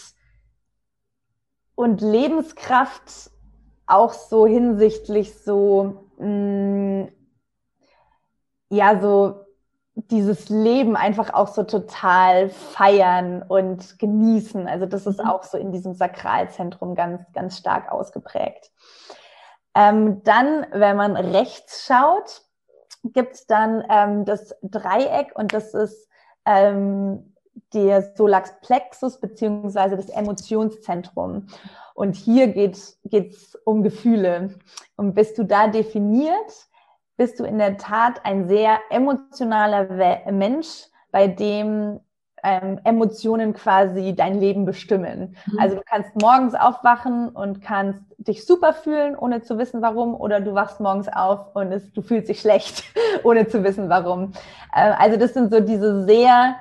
und Lebenskraft auch so hinsichtlich so, mh, ja, so dieses Leben einfach auch so total feiern und genießen. Also das ist auch so in diesem Sakralzentrum ganz, ganz stark ausgeprägt. Ähm, dann, wenn man rechts schaut, gibt es dann ähm, das Dreieck und das ist ähm, der Solarplexus beziehungsweise das Emotionszentrum. Und hier geht es um Gefühle. Und bist du da definiert, bist du in der Tat ein sehr emotionaler Mensch, bei dem ähm, Emotionen quasi dein Leben bestimmen. Mhm. Also du kannst morgens aufwachen und kannst dich super fühlen, ohne zu wissen, warum, oder du wachst morgens auf und es, du fühlst dich schlecht, ohne zu wissen, warum. Äh, also das sind so diese sehr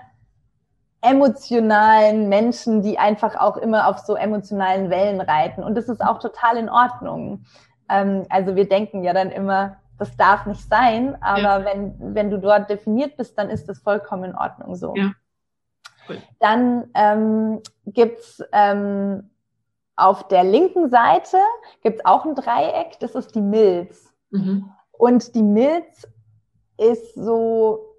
emotionalen Menschen, die einfach auch immer auf so emotionalen Wellen reiten. Und das ist auch total in Ordnung. Ähm, also wir denken ja dann immer, das darf nicht sein, aber ja. wenn, wenn du dort definiert bist, dann ist das vollkommen in Ordnung so. Ja. Cool. Dann ähm, gibt's ähm, auf der linken Seite gibt's auch ein Dreieck, das ist die Milz. Mhm. Und die Milz ist so,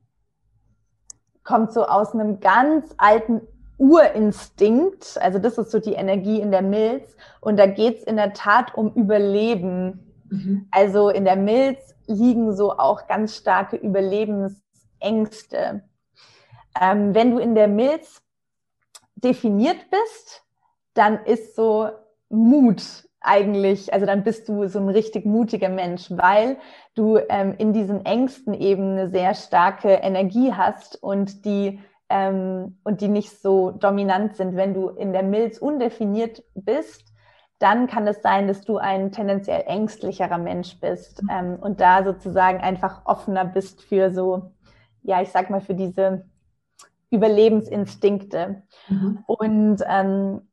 kommt so aus einem ganz alten Urinstinkt, also das ist so die Energie in der Milz und da geht's in der Tat um Überleben. Mhm. Also in der Milz liegen so auch ganz starke Überlebensängste. Ähm, wenn du in der Milz definiert bist, dann ist so Mut eigentlich, also dann bist du so ein richtig mutiger Mensch, weil du ähm, in diesen Ängsten eben eine sehr starke Energie hast und die ähm, und die nicht so dominant sind. Wenn du in der Milz undefiniert bist, dann kann es sein, dass du ein tendenziell ängstlicherer Mensch bist ähm, und da sozusagen einfach offener bist für so, ja, ich sag mal, für diese Überlebensinstinkte. Mhm. Und ähm,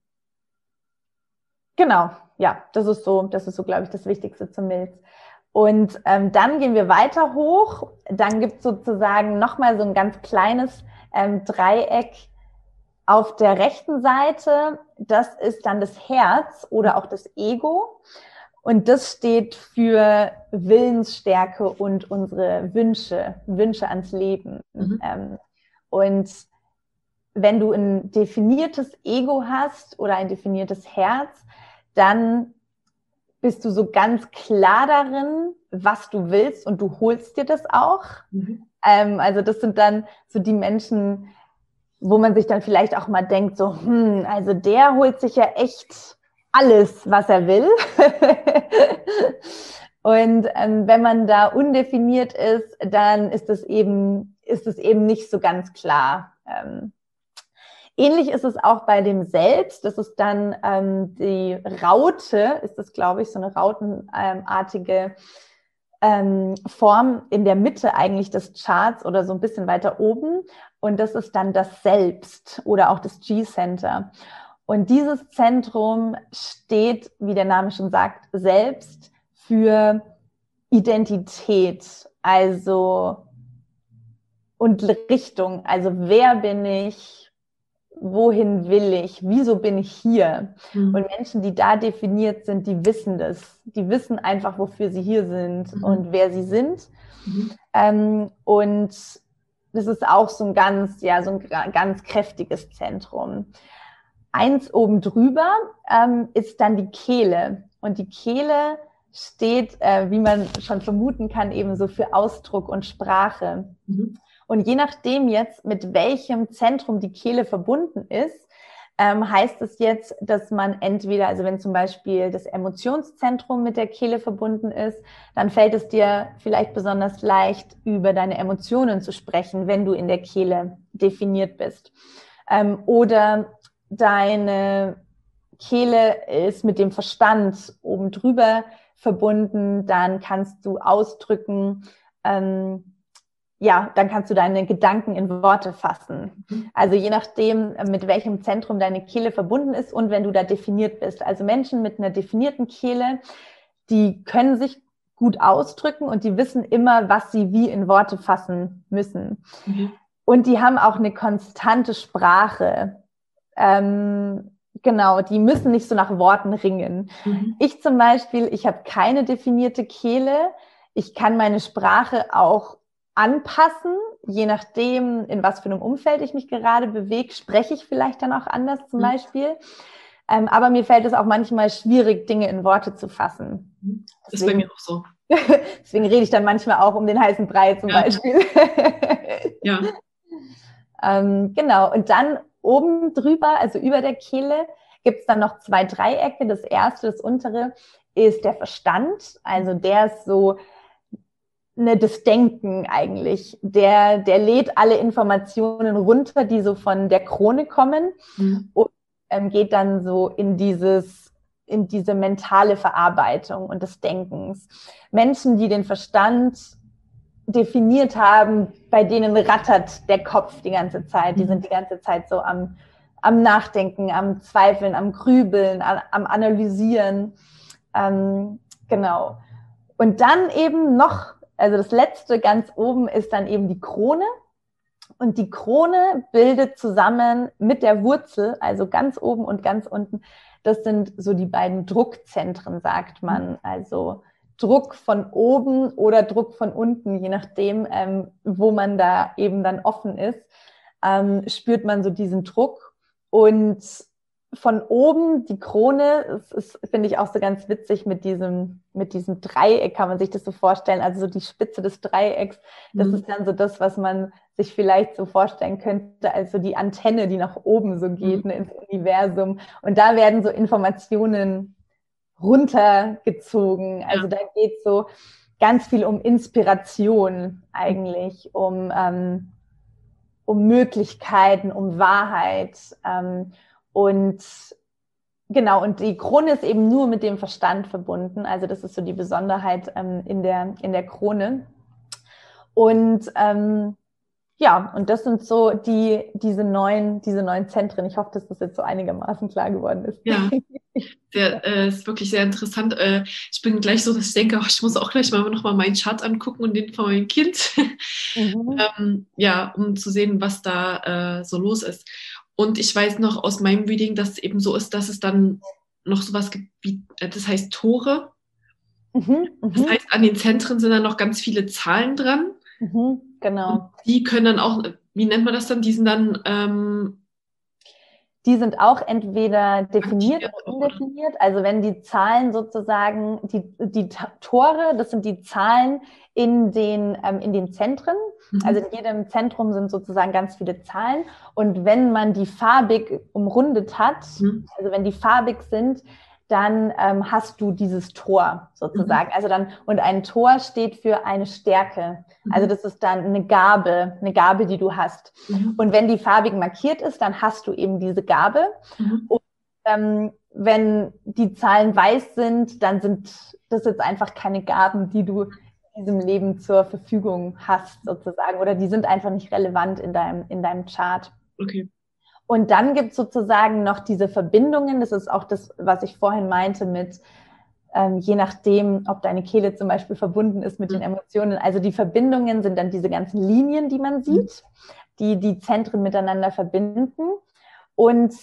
genau, ja, das ist so, das ist so, glaube ich, das Wichtigste zur Milz. Und ähm, dann gehen wir weiter hoch. Dann gibt es sozusagen nochmal so ein ganz kleines ähm, Dreieck auf der rechten Seite. Das ist dann das Herz oder auch das Ego. Und das steht für Willensstärke und unsere Wünsche, Wünsche ans Leben. Mhm. Ähm, und wenn du ein definiertes Ego hast oder ein definiertes Herz, dann bist du so ganz klar darin, was du willst und du holst dir das auch. Mhm. Ähm, also das sind dann so die Menschen, wo man sich dann vielleicht auch mal denkt, so, hm, also der holt sich ja echt alles, was er will. Und ähm, wenn man da undefiniert ist, dann ist es eben, ist es eben nicht so ganz klar. Ähm, Ähnlich ist es auch bei dem Selbst. Das ist dann ähm, die Raute, ist das, glaube ich, so eine rautenartige ähm, Form in der Mitte eigentlich des Charts oder so ein bisschen weiter oben. Und das ist dann das Selbst oder auch das G-Center. Und dieses Zentrum steht, wie der Name schon sagt, selbst für Identität, also und Richtung. Also wer bin ich? Wohin will ich? Wieso bin ich hier? Mhm. Und Menschen, die da definiert sind, die wissen das. Die wissen einfach, wofür sie hier sind mhm. und wer sie sind. Mhm. Ähm, und das ist auch so ein ganz, ja, so ein ganz kräftiges Zentrum. Eins oben drüber ähm, ist dann die Kehle. Und die Kehle steht, äh, wie man schon vermuten kann, eben so für Ausdruck und Sprache. Mhm. Und je nachdem jetzt, mit welchem Zentrum die Kehle verbunden ist, ähm, heißt es jetzt, dass man entweder, also wenn zum Beispiel das Emotionszentrum mit der Kehle verbunden ist, dann fällt es dir vielleicht besonders leicht, über deine Emotionen zu sprechen, wenn du in der Kehle definiert bist. Ähm, oder deine Kehle ist mit dem Verstand oben drüber verbunden, dann kannst du ausdrücken, ähm, ja, dann kannst du deine Gedanken in Worte fassen. Also je nachdem, mit welchem Zentrum deine Kehle verbunden ist und wenn du da definiert bist. Also Menschen mit einer definierten Kehle, die können sich gut ausdrücken und die wissen immer, was sie wie in Worte fassen müssen. Mhm. Und die haben auch eine konstante Sprache. Ähm, genau, die müssen nicht so nach Worten ringen. Mhm. Ich zum Beispiel, ich habe keine definierte Kehle. Ich kann meine Sprache auch anpassen, je nachdem, in was für einem Umfeld ich mich gerade bewege, spreche ich vielleicht dann auch anders zum mhm. Beispiel. Ähm, aber mir fällt es auch manchmal schwierig, Dinge in Worte zu fassen. Das ist bei mir auch so. Deswegen rede ich dann manchmal auch um den heißen Brei zum ja. Beispiel. Ja. ähm, genau, und dann oben drüber, also über der Kehle, gibt es dann noch zwei Dreiecke. Das erste, das untere, ist der Verstand. Also der ist so ne, das Denken eigentlich. Der, der lädt alle Informationen runter, die so von der Krone kommen mhm. und ähm, geht dann so in dieses, in diese mentale Verarbeitung und des Denkens. Menschen, die den Verstand definiert haben, bei denen rattert der Kopf die ganze Zeit. Die sind die ganze Zeit so am, am Nachdenken, am Zweifeln, am Grübeln, am, am Analysieren. Ähm, genau. Und dann eben noch, also das letzte ganz oben ist dann eben die Krone. Und die Krone bildet zusammen mit der Wurzel, also ganz oben und ganz unten, das sind so die beiden Druckzentren, sagt man. Also Druck von oben oder Druck von unten, je nachdem, ähm, wo man da eben dann offen ist, ähm, spürt man so diesen Druck. Und von oben die Krone, das ist, finde ich, auch so ganz witzig mit diesem, mit diesem Dreieck, kann man sich das so vorstellen. Also so die Spitze des Dreiecks, das mhm. ist dann so das, was man sich vielleicht so vorstellen könnte, als so die Antenne, die nach oben so geht, mhm. ne, ins Universum. Und da werden so Informationen runtergezogen. Also ja. da geht es so ganz viel um Inspiration eigentlich, um, ähm, um Möglichkeiten, um Wahrheit. Ähm, und genau, und die Krone ist eben nur mit dem Verstand verbunden. Also das ist so die Besonderheit ähm, in der, in der Krone. Und ähm, ja, und das sind so die, diese neuen, diese neuen Zentren. Ich hoffe, dass das jetzt so einigermaßen klar geworden ist. Ja, der äh, ist wirklich sehr interessant. Äh, ich bin gleich so, dass ich denke, ach, ich muss auch gleich mal noch mal meinen Chart angucken und den von meinem Kind. Mhm. ähm, ja, um zu sehen, was da äh, so los ist. Und ich weiß noch aus meinem Reading, dass es eben so ist, dass es dann noch sowas gibt wie, das heißt Tore. Mhm, das heißt, an den Zentren sind dann noch ganz viele Zahlen dran. Mhm, genau. Und die können dann auch, wie nennt man das dann? Die sind dann... Ähm, die sind auch entweder definiert oder undefiniert. Also wenn die Zahlen sozusagen, die, die Tore, das sind die Zahlen in den, ähm, in den Zentren. Mhm. Also in jedem Zentrum sind sozusagen ganz viele Zahlen. Und wenn man die farbig umrundet hat, mhm. also wenn die farbig sind, dann ähm, hast du dieses Tor sozusagen. Mhm. Also dann, und ein Tor steht für eine Stärke. Mhm. Also das ist dann eine Gabe, eine Gabe, die du hast. Mhm. Und wenn die farbig markiert ist, dann hast du eben diese Gabe. Mhm. Und ähm, wenn die Zahlen weiß sind, dann sind das jetzt einfach keine Gaben, die du in diesem Leben zur Verfügung hast sozusagen. Oder die sind einfach nicht relevant in deinem, in deinem Chart. Okay. Und dann gibt es sozusagen noch diese Verbindungen, das ist auch das, was ich vorhin meinte mit, ähm, je nachdem, ob deine Kehle zum Beispiel verbunden ist mit mhm. den Emotionen. Also die Verbindungen sind dann diese ganzen Linien, die man sieht, mhm. die die Zentren miteinander verbinden. Und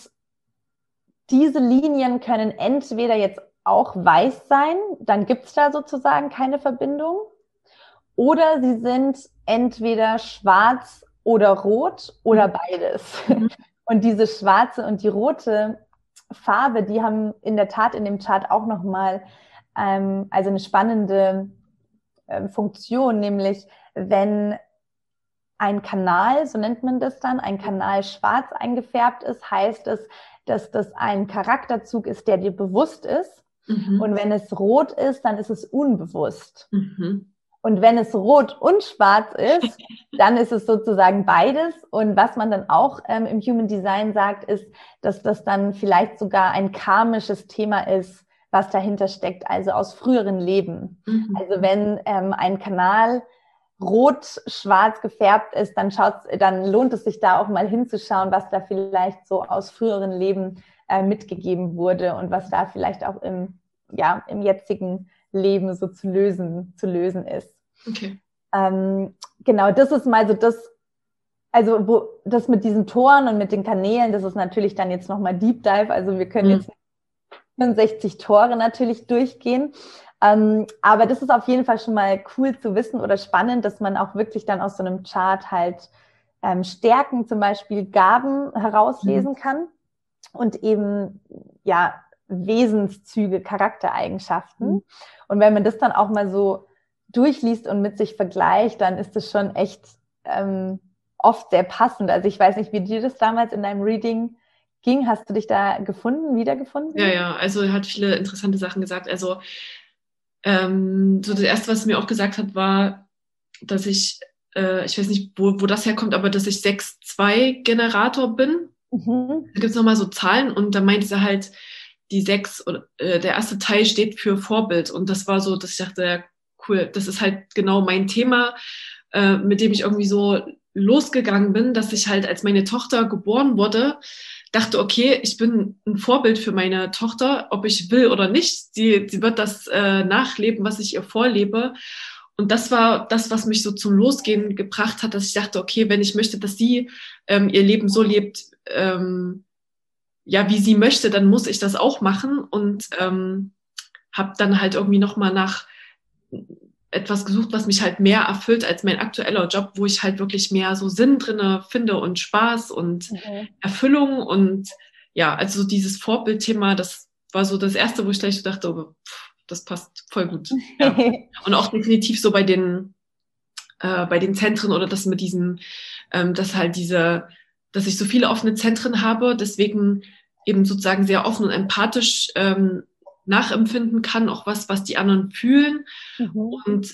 diese Linien können entweder jetzt auch weiß sein, dann gibt es da sozusagen keine Verbindung, oder sie sind entweder schwarz oder rot oder Mhm. beides. Mhm. Und diese schwarze und die rote Farbe, die haben in der Tat in dem Chart auch nochmal ähm, also eine spannende äh, Funktion, nämlich wenn ein Kanal, so nennt man das dann, ein Kanal schwarz eingefärbt ist, heißt es, dass das ein Charakterzug ist, der dir bewusst ist. Mhm. Und wenn es rot ist, dann ist es unbewusst. Mhm. Und wenn es rot und schwarz ist, dann ist es sozusagen beides. Und was man dann auch ähm, im Human Design sagt, ist, dass das dann vielleicht sogar ein karmisches Thema ist, was dahinter steckt, also aus früheren Leben. Mhm. Also wenn ähm, ein Kanal rot-schwarz gefärbt ist, dann, schaut's, dann lohnt es sich da auch mal hinzuschauen, was da vielleicht so aus früheren Leben äh, mitgegeben wurde und was da vielleicht auch im, ja, im jetzigen Leben so zu lösen, zu lösen ist. Okay. Ähm, genau, das ist mal so das, also wo, das mit diesen Toren und mit den Kanälen, das ist natürlich dann jetzt nochmal Deep Dive, also wir können Mhm. jetzt fünfundsechzig Tore natürlich durchgehen. Ähm, aber das ist auf jeden Fall schon mal cool zu wissen oder spannend, dass man auch wirklich dann aus so einem Chart halt ähm, Stärken, zum Beispiel Gaben herauslesen kann und eben ja Wesenszüge, Charaktereigenschaften. Mhm. Und wenn man das dann auch mal so durchliest und mit sich vergleicht, dann ist das schon echt ähm, oft sehr passend. Also ich weiß nicht, wie dir das damals in deinem Reading ging. Hast du dich da gefunden, wiedergefunden? Ja, ja, also er hat viele interessante Sachen gesagt. Also ähm, so das Erste, was er mir auch gesagt hat, war, dass ich, äh, ich weiß nicht, wo, wo das herkommt, aber dass ich sechs zwei Generator bin. Mhm. Da gibt es nochmal so Zahlen und da meinte er halt, die sechs, oder, äh, der erste Teil steht für Vorbild. Und das war so, dass ich dachte, ja, cool, das ist halt genau mein Thema, äh, mit dem ich irgendwie so losgegangen bin, dass ich halt, als meine Tochter geboren wurde, dachte, okay, ich bin ein Vorbild für meine Tochter, ob ich will oder nicht. Sie, sie wird das äh, nachleben, was ich ihr vorlebe. Und das war das, was mich so zum Losgehen gebracht hat, dass ich dachte, okay, wenn ich möchte, dass sie ähm, ihr Leben so lebt, ähm, ja, wie sie möchte, dann muss ich das auch machen. Und ähm, habe dann halt irgendwie nochmal nach etwas gesucht, was mich halt mehr erfüllt als mein aktueller Job, wo ich halt wirklich mehr so Sinn drinne finde und Spaß und Mhm. Erfüllung. Und ja, also so dieses Vorbildthema, das war so das Erste, wo ich gleich so dachte, oh, pff, das passt voll gut. Ja. Und auch definitiv so bei den, äh, bei den Zentren oder das mit diesem, ähm, dass halt diese, dass ich so viele offene Zentren habe, deswegen eben sozusagen sehr offen und empathisch ähm, nachempfinden kann, auch was, was die anderen fühlen. Mhm. Und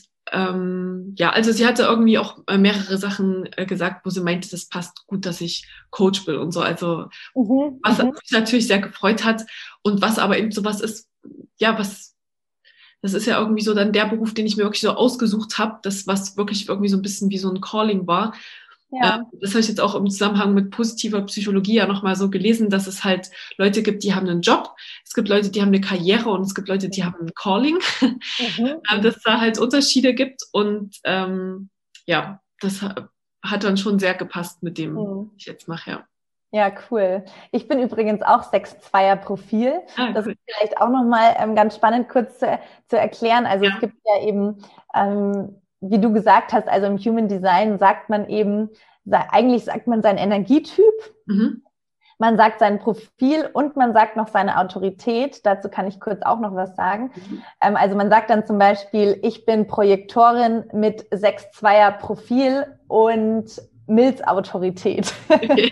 ähm, ja, also sie hatte irgendwie auch äh, mehrere Sachen äh, gesagt, wo sie meinte, das passt gut, dass ich Coach bin und so. Also Mhm. was Mhm. mich natürlich sehr gefreut hat und was aber eben sowas ist, ja, was, das ist ja irgendwie so dann der Beruf, den ich mir wirklich so ausgesucht habe, das was wirklich irgendwie so ein bisschen wie so ein Calling war. Äh, Ja. Das habe ich jetzt auch im Zusammenhang mit positiver Psychologie ja nochmal so gelesen, dass es halt Leute gibt, die haben einen Job, es gibt Leute, die haben eine Karriere und es gibt Leute, die haben ein Calling. Mhm. Dass da halt Unterschiede gibt und ähm, ja, das hat dann schon sehr gepasst mit dem, Mhm. was ich jetzt mache, ja. Ja, cool. Ich bin übrigens auch sechs zwei Profil. Ah, Das cool. ist vielleicht auch nochmal ähm, ganz spannend kurz zu, zu erklären. Also es Ja. gibt ja eben, ähm, wie du gesagt hast, also im Human Design sagt man eben, sa- eigentlich sagt man seinen Energietyp, Mhm. man sagt sein Profil und man sagt noch seine Autorität. Dazu kann ich kurz auch noch was sagen. Mhm. Ähm, also man sagt dann zum Beispiel, ich bin Projektorin mit sechs zwei Profil und Milz-Autorität. Okay.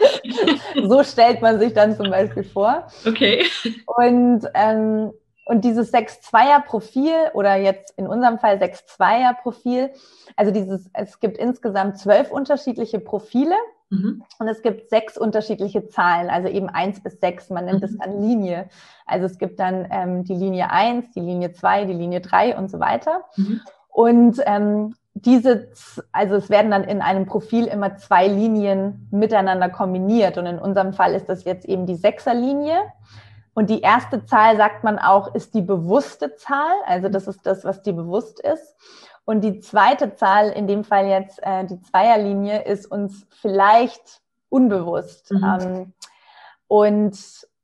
So stellt man sich dann zum Beispiel vor. Okay. Und, ähm, und dieses sechs zwei Profil oder jetzt in unserem Fall sechs zwei Profil, also dieses, es gibt insgesamt zwölf unterschiedliche Profile. Mhm. Und es gibt sechs unterschiedliche Zahlen, also eben eins bis sechs. Man nennt es Mhm. dann Linie. Also es gibt dann ähm, die Linie eins, die Linie zwei, die Linie drei und so weiter. Mhm. Und ähm, diese, also es werden dann in einem Profil immer zwei Linien miteinander kombiniert. Und in unserem Fall ist das jetzt eben die Sechserlinie. Und die erste Zahl, sagt man auch, ist die bewusste Zahl. Also das ist das, was dir bewusst ist. Und die zweite Zahl, in dem Fall jetzt äh, die Zweierlinie, ist uns vielleicht unbewusst. Mhm. Ähm, und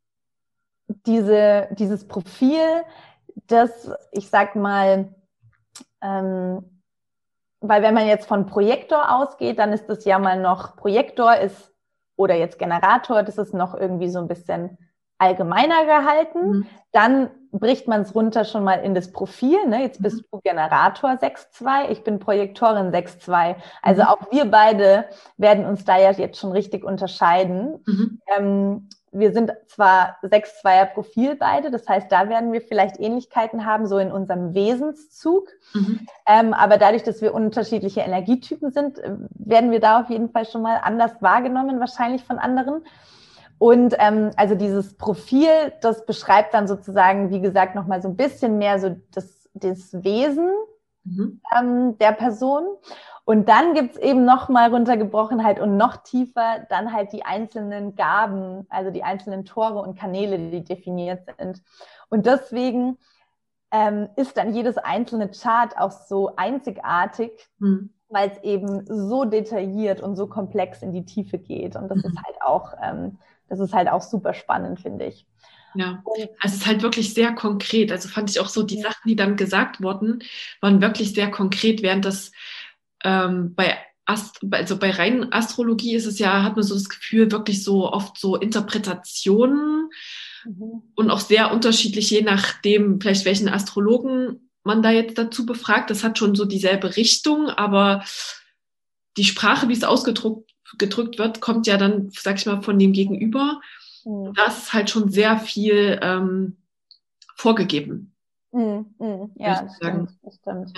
diese, dieses Profil, das, ich sag mal, ähm, weil wenn man jetzt von Projektor ausgeht, dann ist das ja mal noch, Projektor ist, oder jetzt Generator, das ist noch irgendwie so ein bisschen allgemeiner gehalten. Mhm. Dann bricht man es runter schon mal in das Profil. Ne? Jetzt bist du Generator sechs zwei, ich bin Projektorin sechs zwei. Also mhm. auch wir beide werden uns da ja jetzt schon richtig unterscheiden. Mhm. Ähm, wir sind zwar sechs zwei er Profil beide, das heißt, da werden wir vielleicht Ähnlichkeiten haben, so in unserem Wesenszug. Mhm. Ähm, aber dadurch, dass wir unterschiedliche Energietypen sind, werden wir da auf jeden Fall schon mal anders wahrgenommen, wahrscheinlich von anderen. Und ähm, also dieses Profil, das beschreibt dann sozusagen, wie gesagt, nochmal so ein bisschen mehr so das, das Wesen mhm. ähm, der Person. Und dann gibt's eben nochmal runtergebrochen halt und noch tiefer dann halt die einzelnen Gaben, also die einzelnen Tore und Kanäle, die definiert sind. Und deswegen ähm, ist dann jedes einzelne Chart auch so einzigartig, mhm. weil es eben so detailliert und so komplex in die Tiefe geht. Und das mhm. ist halt auch... Ähm, Das ist halt auch super spannend, finde ich. Ja, also es ist halt wirklich sehr konkret. Also fand ich auch so, die ja. Sachen, die dann gesagt wurden, waren wirklich sehr konkret, während das ähm, bei Ast also bei reinen Astrologie ist es ja, hat man so das Gefühl, wirklich so oft so Interpretationen mhm. und auch sehr unterschiedlich, je nachdem, vielleicht welchen Astrologen man da jetzt dazu befragt. Das hat schon so dieselbe Richtung, aber die Sprache, wie es ausgedruckt gedrückt wird, kommt ja dann, sag ich mal, von dem Gegenüber. Mhm. Da ist halt schon sehr viel ähm, vorgegeben. Mhm. Mhm. Ja, das stimmt, das stimmt.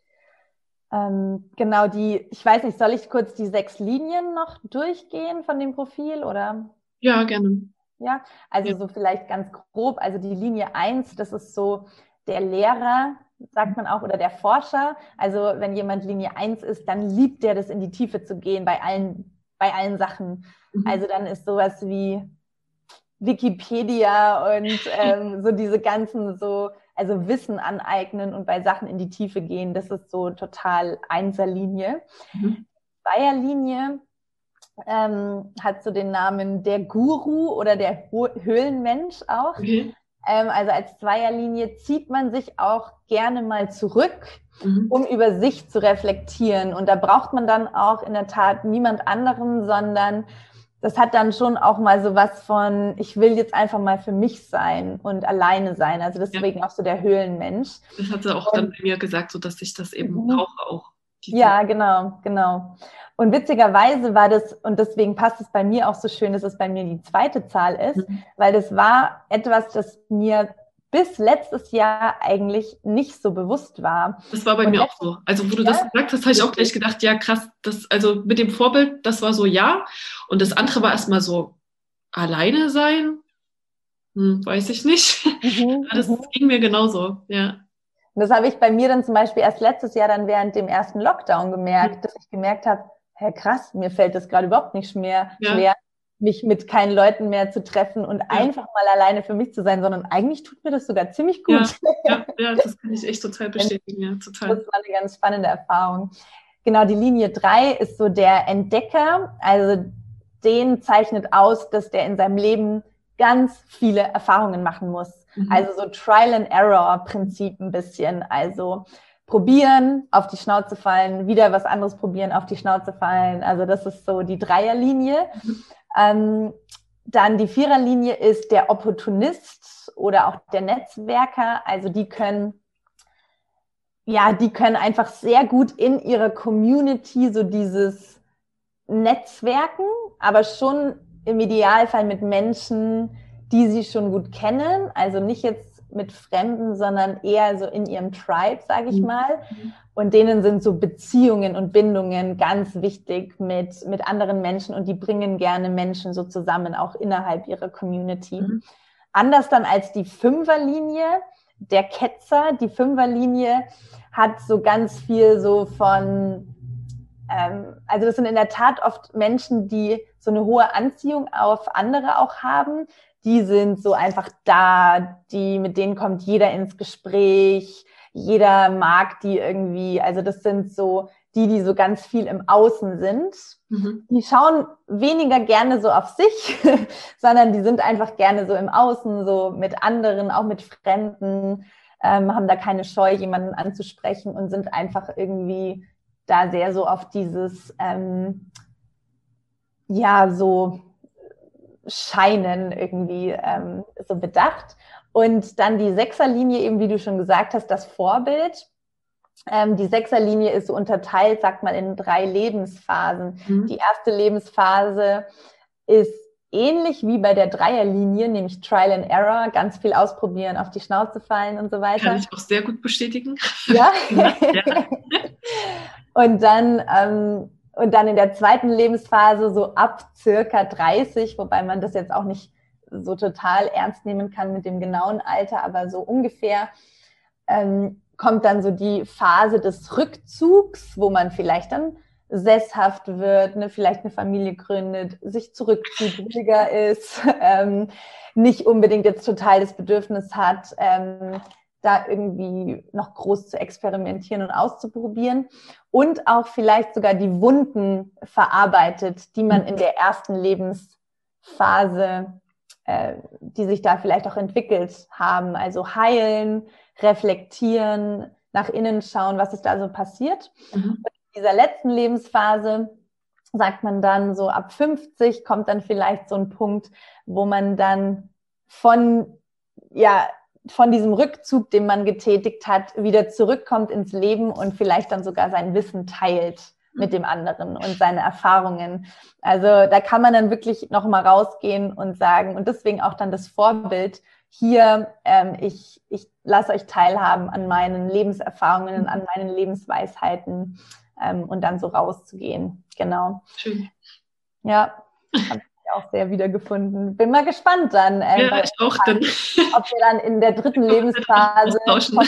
Ja. Ähm, genau, die, ich weiß nicht, soll ich kurz die sechs Linien noch durchgehen von dem Profil, oder? Ja, gerne. Ja, also ja. so vielleicht ganz grob, also die Linie eins, das ist so der Lehrer, sagt man auch, oder der Forscher. Also wenn jemand Linie eins ist, dann liebt der das, in die Tiefe zu gehen bei allen bei allen Sachen. Mhm. Also dann ist sowas wie Wikipedia und ähm, so diese ganzen so, also Wissen aneignen und bei Sachen in die Tiefe gehen, das ist so total Einserlinie. Mhm. Zweierlinie ähm, hat so den Namen der Guru oder der Höhlenmensch auch. Okay. Ähm, also als Zweierlinie zieht man sich auch gerne mal zurück, mhm. um über sich zu reflektieren. Und da braucht man dann auch in der Tat niemand anderen, sondern das hat dann schon auch mal so was von, ich will jetzt einfach mal für mich sein und alleine sein. Also deswegen ja. auch so der Höhlenmensch. Das hat sie auch und, dann bei mir gesagt, so dass ich das eben mhm. brauche auch. Ja, genau, genau. Und witzigerweise war das, und deswegen passt es bei mir auch so schön, dass es bei mir die zweite Zahl ist, mhm. weil das war etwas, das mir bis letztes Jahr eigentlich nicht so bewusst war. Das war bei und mir auch so. Also wo du ja, das gesagt hast, habe ich auch gleich gedacht, ja krass, das, also mit dem Vorbild, das war so ja. Und das andere war erstmal so, alleine sein? Hm, weiß ich nicht. Mhm, Aber das mhm. ging mir genauso, ja. Und das habe ich bei mir dann zum Beispiel erst letztes Jahr dann während dem ersten Lockdown gemerkt, mhm. dass ich gemerkt habe, hä, krass, mir fällt das gerade überhaupt nicht mehr ja. schwer, mich mit keinen Leuten mehr zu treffen und ja. einfach mal alleine für mich zu sein, sondern eigentlich tut mir das sogar ziemlich gut. Ja, ja, ja das kann ich echt total bestätigen. Ja, total. Das war eine ganz spannende Erfahrung. Genau, die Linie drei ist so der Entdecker, also den zeichnet aus, dass der in seinem Leben ganz viele Erfahrungen machen muss. Mhm. Also so Trial-and-Error-Prinzip ein bisschen. Also probieren, auf die Schnauze fallen, wieder was anderes probieren, auf die Schnauze fallen. Also das ist so die Dreierlinie. Mhm. Ähm, dann die Viererlinie ist der Opportunist oder auch der Netzwerker. Also die können, ja, die können einfach sehr gut in ihrer Community so dieses Netzwerken, aber schon im Idealfall mit Menschen, die sie schon gut kennen, also nicht jetzt mit Fremden, sondern eher so in ihrem Tribe, sage ich mal. Und denen sind so Beziehungen und Bindungen ganz wichtig mit, mit anderen Menschen und die bringen gerne Menschen so zusammen, auch innerhalb ihrer Community. Mhm. Anders dann als die Fünferlinie, der Ketzer. Die Fünferlinie hat so ganz viel so von... Also das sind in der Tat oft Menschen, die so eine hohe Anziehung auf andere auch haben. Die sind so einfach da, die, mit denen kommt jeder ins Gespräch, jeder mag die irgendwie. Also das sind so die, die so ganz viel im Außen sind. Mhm. Die schauen weniger gerne so auf sich, sondern die sind einfach gerne so im Außen, so mit anderen, auch mit Fremden, ähm, haben da keine Scheu, jemanden anzusprechen und sind einfach irgendwie da sehr so auf dieses, ähm, ja, so Scheinen irgendwie ähm, so bedacht. Und dann die Sechserlinie, eben wie du schon gesagt hast, das Vorbild. Ähm, die Sechserlinie ist so unterteilt, sagt man, in drei Lebensphasen. Mhm. Die erste Lebensphase ist ähnlich wie bei der Dreierlinie, nämlich Trial and Error, ganz viel ausprobieren, auf die Schnauze fallen und so weiter. Kann ich auch sehr gut bestätigen. Ja? Ja. Und dann ähm, und dann in der zweiten Lebensphase so ab circa dreißig, wobei man das jetzt auch nicht so total ernst nehmen kann mit dem genauen Alter, aber so ungefähr ähm, kommt dann so die Phase des Rückzugs, wo man vielleicht dann sesshaft wird, ne, vielleicht eine Familie gründet, sich zurückzieht, ruhiger ist, ähm, nicht unbedingt jetzt total das Bedürfnis hat, ähm, da irgendwie noch groß zu experimentieren und auszuprobieren und auch vielleicht sogar die Wunden verarbeitet, die man in der ersten Lebensphase, äh, die sich da vielleicht auch entwickelt haben. Also heilen, reflektieren, nach innen schauen, was ist da so passiert. Mhm. Und in dieser letzten Lebensphase sagt man dann so ab fünfzig kommt dann vielleicht so ein Punkt, wo man dann von, ja, von diesem Rückzug, den man getätigt hat, wieder zurückkommt ins Leben und vielleicht dann sogar sein Wissen teilt mit dem anderen und seine Erfahrungen. Also da kann man dann wirklich nochmal rausgehen und sagen, und deswegen auch dann das Vorbild hier, ähm, ich, ich lasse euch teilhaben an meinen Lebenserfahrungen, an meinen Lebensweisheiten ähm, und dann so rauszugehen. Genau. Schön. Ja, habe ich auch sehr wiedergefunden. Bin mal gespannt dann. Ähm, ja, ich auch dann. Ob wir dann in der dritten Lebensphase vom,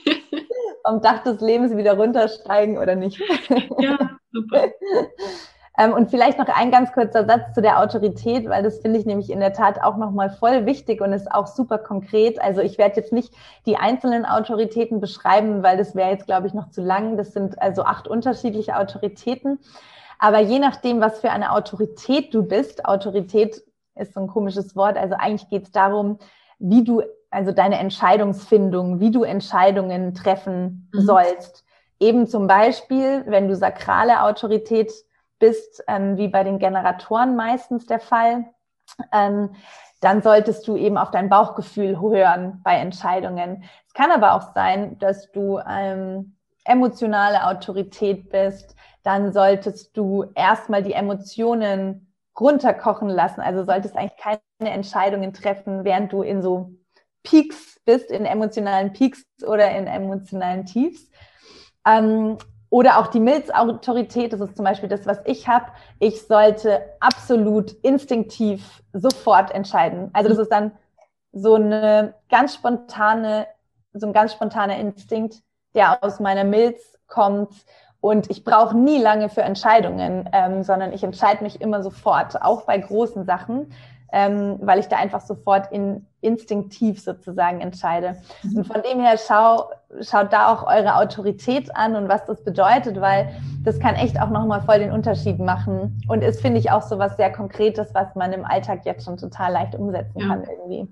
vom Dach des Lebens wieder runtersteigen oder nicht. Ja, super. Ähm, und vielleicht noch ein ganz kurzer Satz zu der Autorität, weil das finde ich nämlich in der Tat auch nochmal voll wichtig und ist auch super konkret. Also ich werde jetzt nicht die einzelnen Autoritäten beschreiben, weil das wäre jetzt, glaube ich, noch zu lang. Das sind also acht unterschiedliche Autoritäten. Aber je nachdem, was für eine Autorität du bist, Autorität ist so ein komisches Wort, also eigentlich geht es darum, wie du, also deine Entscheidungsfindung, wie du Entscheidungen treffen mhm. sollst. Eben zum Beispiel, wenn du sakrale Autorität bist, ähm, wie bei den Generatoren meistens der Fall, ähm, dann solltest du eben auf dein Bauchgefühl hören bei Entscheidungen. Es kann aber auch sein, dass du ähm, emotionale Autorität bist, dann solltest du erstmal die Emotionen runterkochen lassen. Also solltest eigentlich keine Entscheidungen treffen, während du in so Peaks bist, in emotionalen Peaks oder in emotionalen Tiefs. Ähm, oder auch die Milzautorität, das ist zum Beispiel das, was ich habe. Ich sollte absolut instinktiv sofort entscheiden. Also das ist dann so eine ganz spontane, so ein ganz spontaner Instinkt, der aus meiner Milz kommt. Und ich brauche nie lange für Entscheidungen, ähm, sondern ich entscheide mich immer sofort, auch bei großen Sachen, ähm, weil ich da einfach sofort in, instinktiv sozusagen entscheide. Mhm. Und von dem her schau, schaut da auch eure Autorität an und was das bedeutet, weil das kann echt auch nochmal voll den Unterschied machen. Und ist, finde ich, auch so was sehr Konkretes, was man im Alltag jetzt schon total leicht umsetzen ja. kann irgendwie.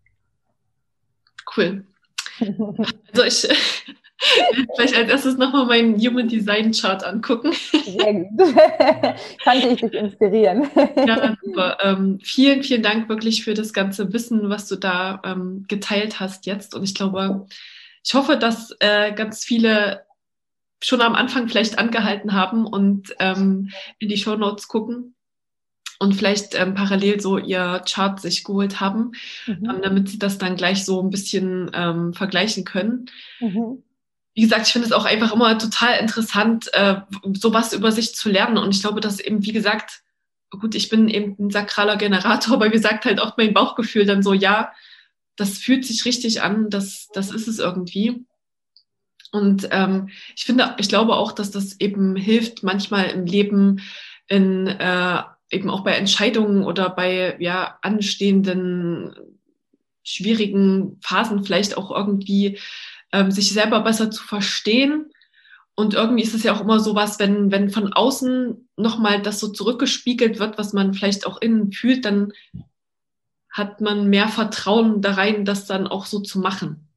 Cool. Also ich vielleicht als erstes nochmal meinen Human Design Chart angucken. Sehr gut. Konnte ich dich inspirieren. Ja, super. Ähm, vielen, vielen Dank wirklich für das ganze Wissen, was du da ähm, geteilt hast jetzt. Und ich glaube, ich hoffe, dass äh, ganz viele schon am Anfang vielleicht angehalten haben und ähm, in die Shownotes gucken und vielleicht ähm, parallel so ihr Chart sich geholt haben, mhm. ähm, damit sie das dann gleich so ein bisschen ähm, vergleichen können. Mhm. Wie gesagt, ich finde es auch einfach immer total interessant, äh, sowas über sich zu lernen. Und ich glaube, dass eben, wie gesagt, gut, ich bin eben ein sakraler Generator, aber wie gesagt, halt auch mein Bauchgefühl dann so, ja, das fühlt sich richtig an, das, das ist es irgendwie. Und ähm, ich finde, ich glaube auch, dass das eben hilft, manchmal im Leben in äh, eben auch bei Entscheidungen oder bei ja anstehenden schwierigen Phasen vielleicht auch irgendwie ähm, sich selber besser zu verstehen. Und irgendwie ist es ja auch immer sowas, wenn, wenn von außen nochmal das so zurückgespiegelt wird, was man vielleicht auch innen fühlt, dann hat man mehr Vertrauen da rein, das dann auch so zu machen.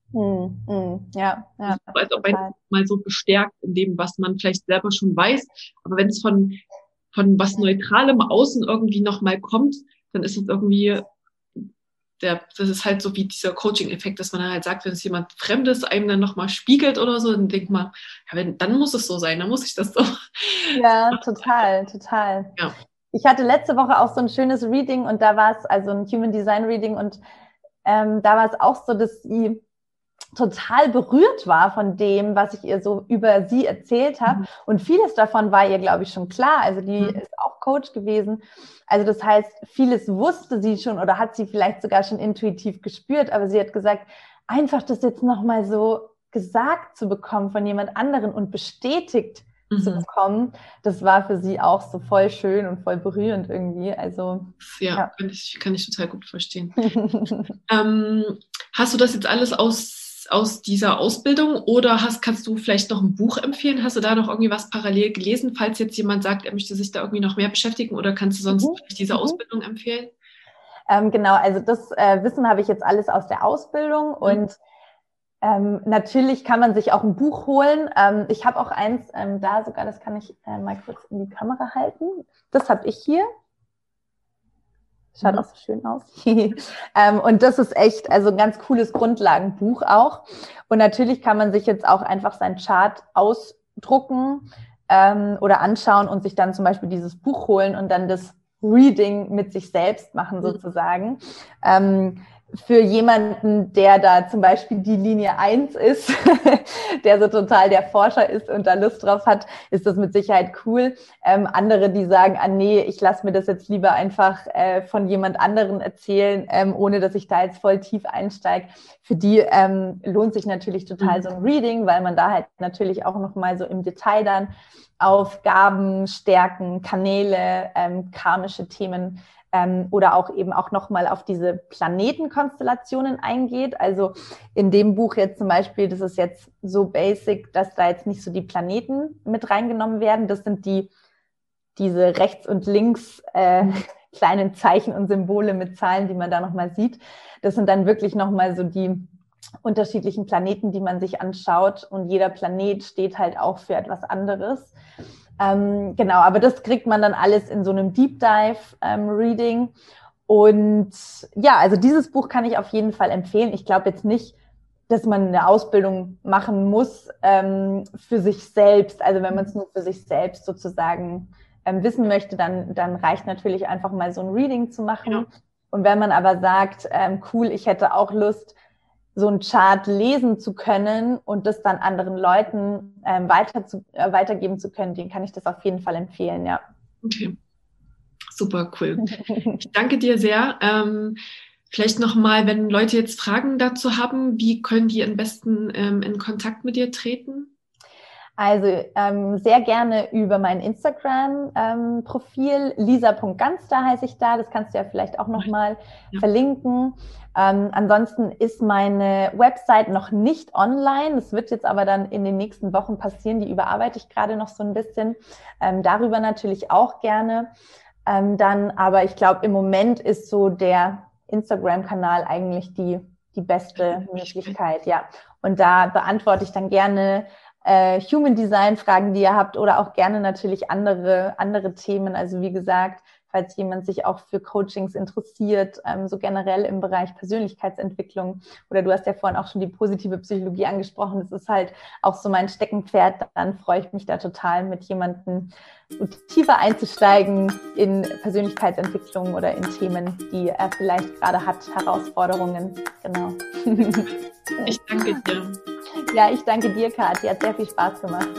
Mm, mm, ja, ja, als ob man total. mal so bestärkt in dem, was man vielleicht selber schon weiß. Aber wenn es von, von was Neutralem außen irgendwie nochmal kommt, dann ist es irgendwie, der, das ist halt so wie dieser Coaching-Effekt, dass man dann halt sagt, wenn es jemand Fremdes einem dann nochmal spiegelt oder so, dann denkt man, ja, wenn, dann muss es so sein, dann muss ich das so. Ja, total, total. Ja. Ich hatte letzte Woche auch so ein schönes Reading und da war es, also ein Human Design Reading und ähm, da war es auch so, dass sie total berührt war von dem, was ich ihr so über sie erzählt habe. Mhm. Und vieles davon war ihr, glaube ich, schon klar. Also die mhm. ist auch Coach gewesen. Also das heißt, vieles wusste sie schon oder hat sie vielleicht sogar schon intuitiv gespürt. Aber sie hat gesagt, einfach das jetzt nochmal so gesagt zu bekommen von jemand anderen und bestätigt mhm. zu bekommen, das war für sie auch so voll schön und voll berührend irgendwie. Also ja, ja. Kann, ich, kann ich total gut verstehen. ähm, hast du das jetzt alles aus aus dieser Ausbildung oder hast, kannst du vielleicht noch ein Buch empfehlen? Hast du da noch irgendwie was parallel gelesen, falls jetzt jemand sagt, er möchte sich da irgendwie noch mehr beschäftigen oder kannst du sonst mhm. vielleicht diese mhm. Ausbildung empfehlen? Ähm, genau, also das äh, Wissen habe ich jetzt alles aus der Ausbildung mhm. und ähm, natürlich kann man sich auch ein Buch holen. Ähm, ich habe auch eins ähm, da sogar, das kann ich äh, mal kurz in die Kamera halten. Das habe ich hier. Schaut mhm. auch so schön aus. ähm, und das ist echt, also ein ganz cooles Grundlagenbuch auch. Und natürlich kann man sich jetzt auch einfach seinen Chart ausdrucken ähm, oder anschauen und sich dann zum Beispiel dieses Buch holen und dann das Reading mit sich selbst machen sozusagen. Mhm. Ähm, für jemanden, der da zum Beispiel die Linie eins ist, der so total der Forscher ist und da Lust drauf hat, ist das mit Sicherheit cool. Ähm, andere, die sagen, ah nee, ich lasse mir das jetzt lieber einfach äh, von jemand anderen erzählen, ähm, ohne dass ich da jetzt voll tief einsteige. Für die ähm, lohnt sich natürlich total so ein Reading, weil man da halt natürlich auch nochmal so im Detail dann auf Gaben, Stärken, Kanäle, ähm, karmische Themen Ähm, oder auch eben auch nochmal auf diese Planetenkonstellationen eingeht. Also in dem Buch jetzt zum Beispiel, das ist jetzt so basic, dass da jetzt nicht so die Planeten mit reingenommen werden. Das sind die, diese rechts und links äh, kleinen Zeichen und Symbole mit Zahlen, die man da nochmal sieht. Das sind dann wirklich nochmal so die unterschiedlichen Planeten, die man sich anschaut. Und jeder Planet steht halt auch für etwas anderes. Ähm, genau, aber das kriegt man dann alles in so einem Deep Dive ähm, Reading. Und ja, also dieses Buch kann ich auf jeden Fall empfehlen. Ich glaube jetzt nicht, dass man eine Ausbildung machen muss ähm, für sich selbst. Also wenn man es nur für sich selbst sozusagen ähm, wissen möchte, dann, dann reicht natürlich einfach mal so ein Reading zu machen. Ja. Und wenn man aber sagt, ähm, cool, ich hätte auch Lust, so ein Chart lesen zu können und das dann anderen Leuten ähm, weiter zu, äh, weitergeben zu können, den kann ich das auf jeden Fall empfehlen, ja. Okay, super cool. Ich danke dir sehr. Ähm, vielleicht nochmal, wenn Leute jetzt Fragen dazu haben, wie können die am besten ähm, in Kontakt mit dir treten? Also ähm, sehr gerne über mein Instagram-Profil, ähm, lisa punkt ganz, da heiße ich da, das kannst du ja vielleicht auch nochmal ja. verlinken. Ähm, ansonsten ist meine Website noch nicht online, das wird jetzt aber dann in den nächsten Wochen passieren, die überarbeite ich gerade noch so ein bisschen, ähm, darüber natürlich auch gerne. Ähm, dann, aber ich glaube, im Moment ist so der Instagram-Kanal eigentlich die, die beste Möglichkeit, ja. Und da beantworte ich dann gerne Äh, Human Design Fragen, die ihr habt oder auch gerne natürlich andere, andere Themen. Also wie gesagt, falls jemand sich auch für Coachings interessiert, ähm, so generell im Bereich Persönlichkeitsentwicklung oder du hast ja vorhin auch schon die positive Psychologie angesprochen, das ist halt auch so mein Steckenpferd, dann freue ich mich da total mit jemandem so tiefer einzusteigen in Persönlichkeitsentwicklung oder in Themen, die er vielleicht gerade hat, Herausforderungen, genau. Ich danke dir. Ja, ich danke dir, Kathi. Hat sehr viel Spaß gemacht.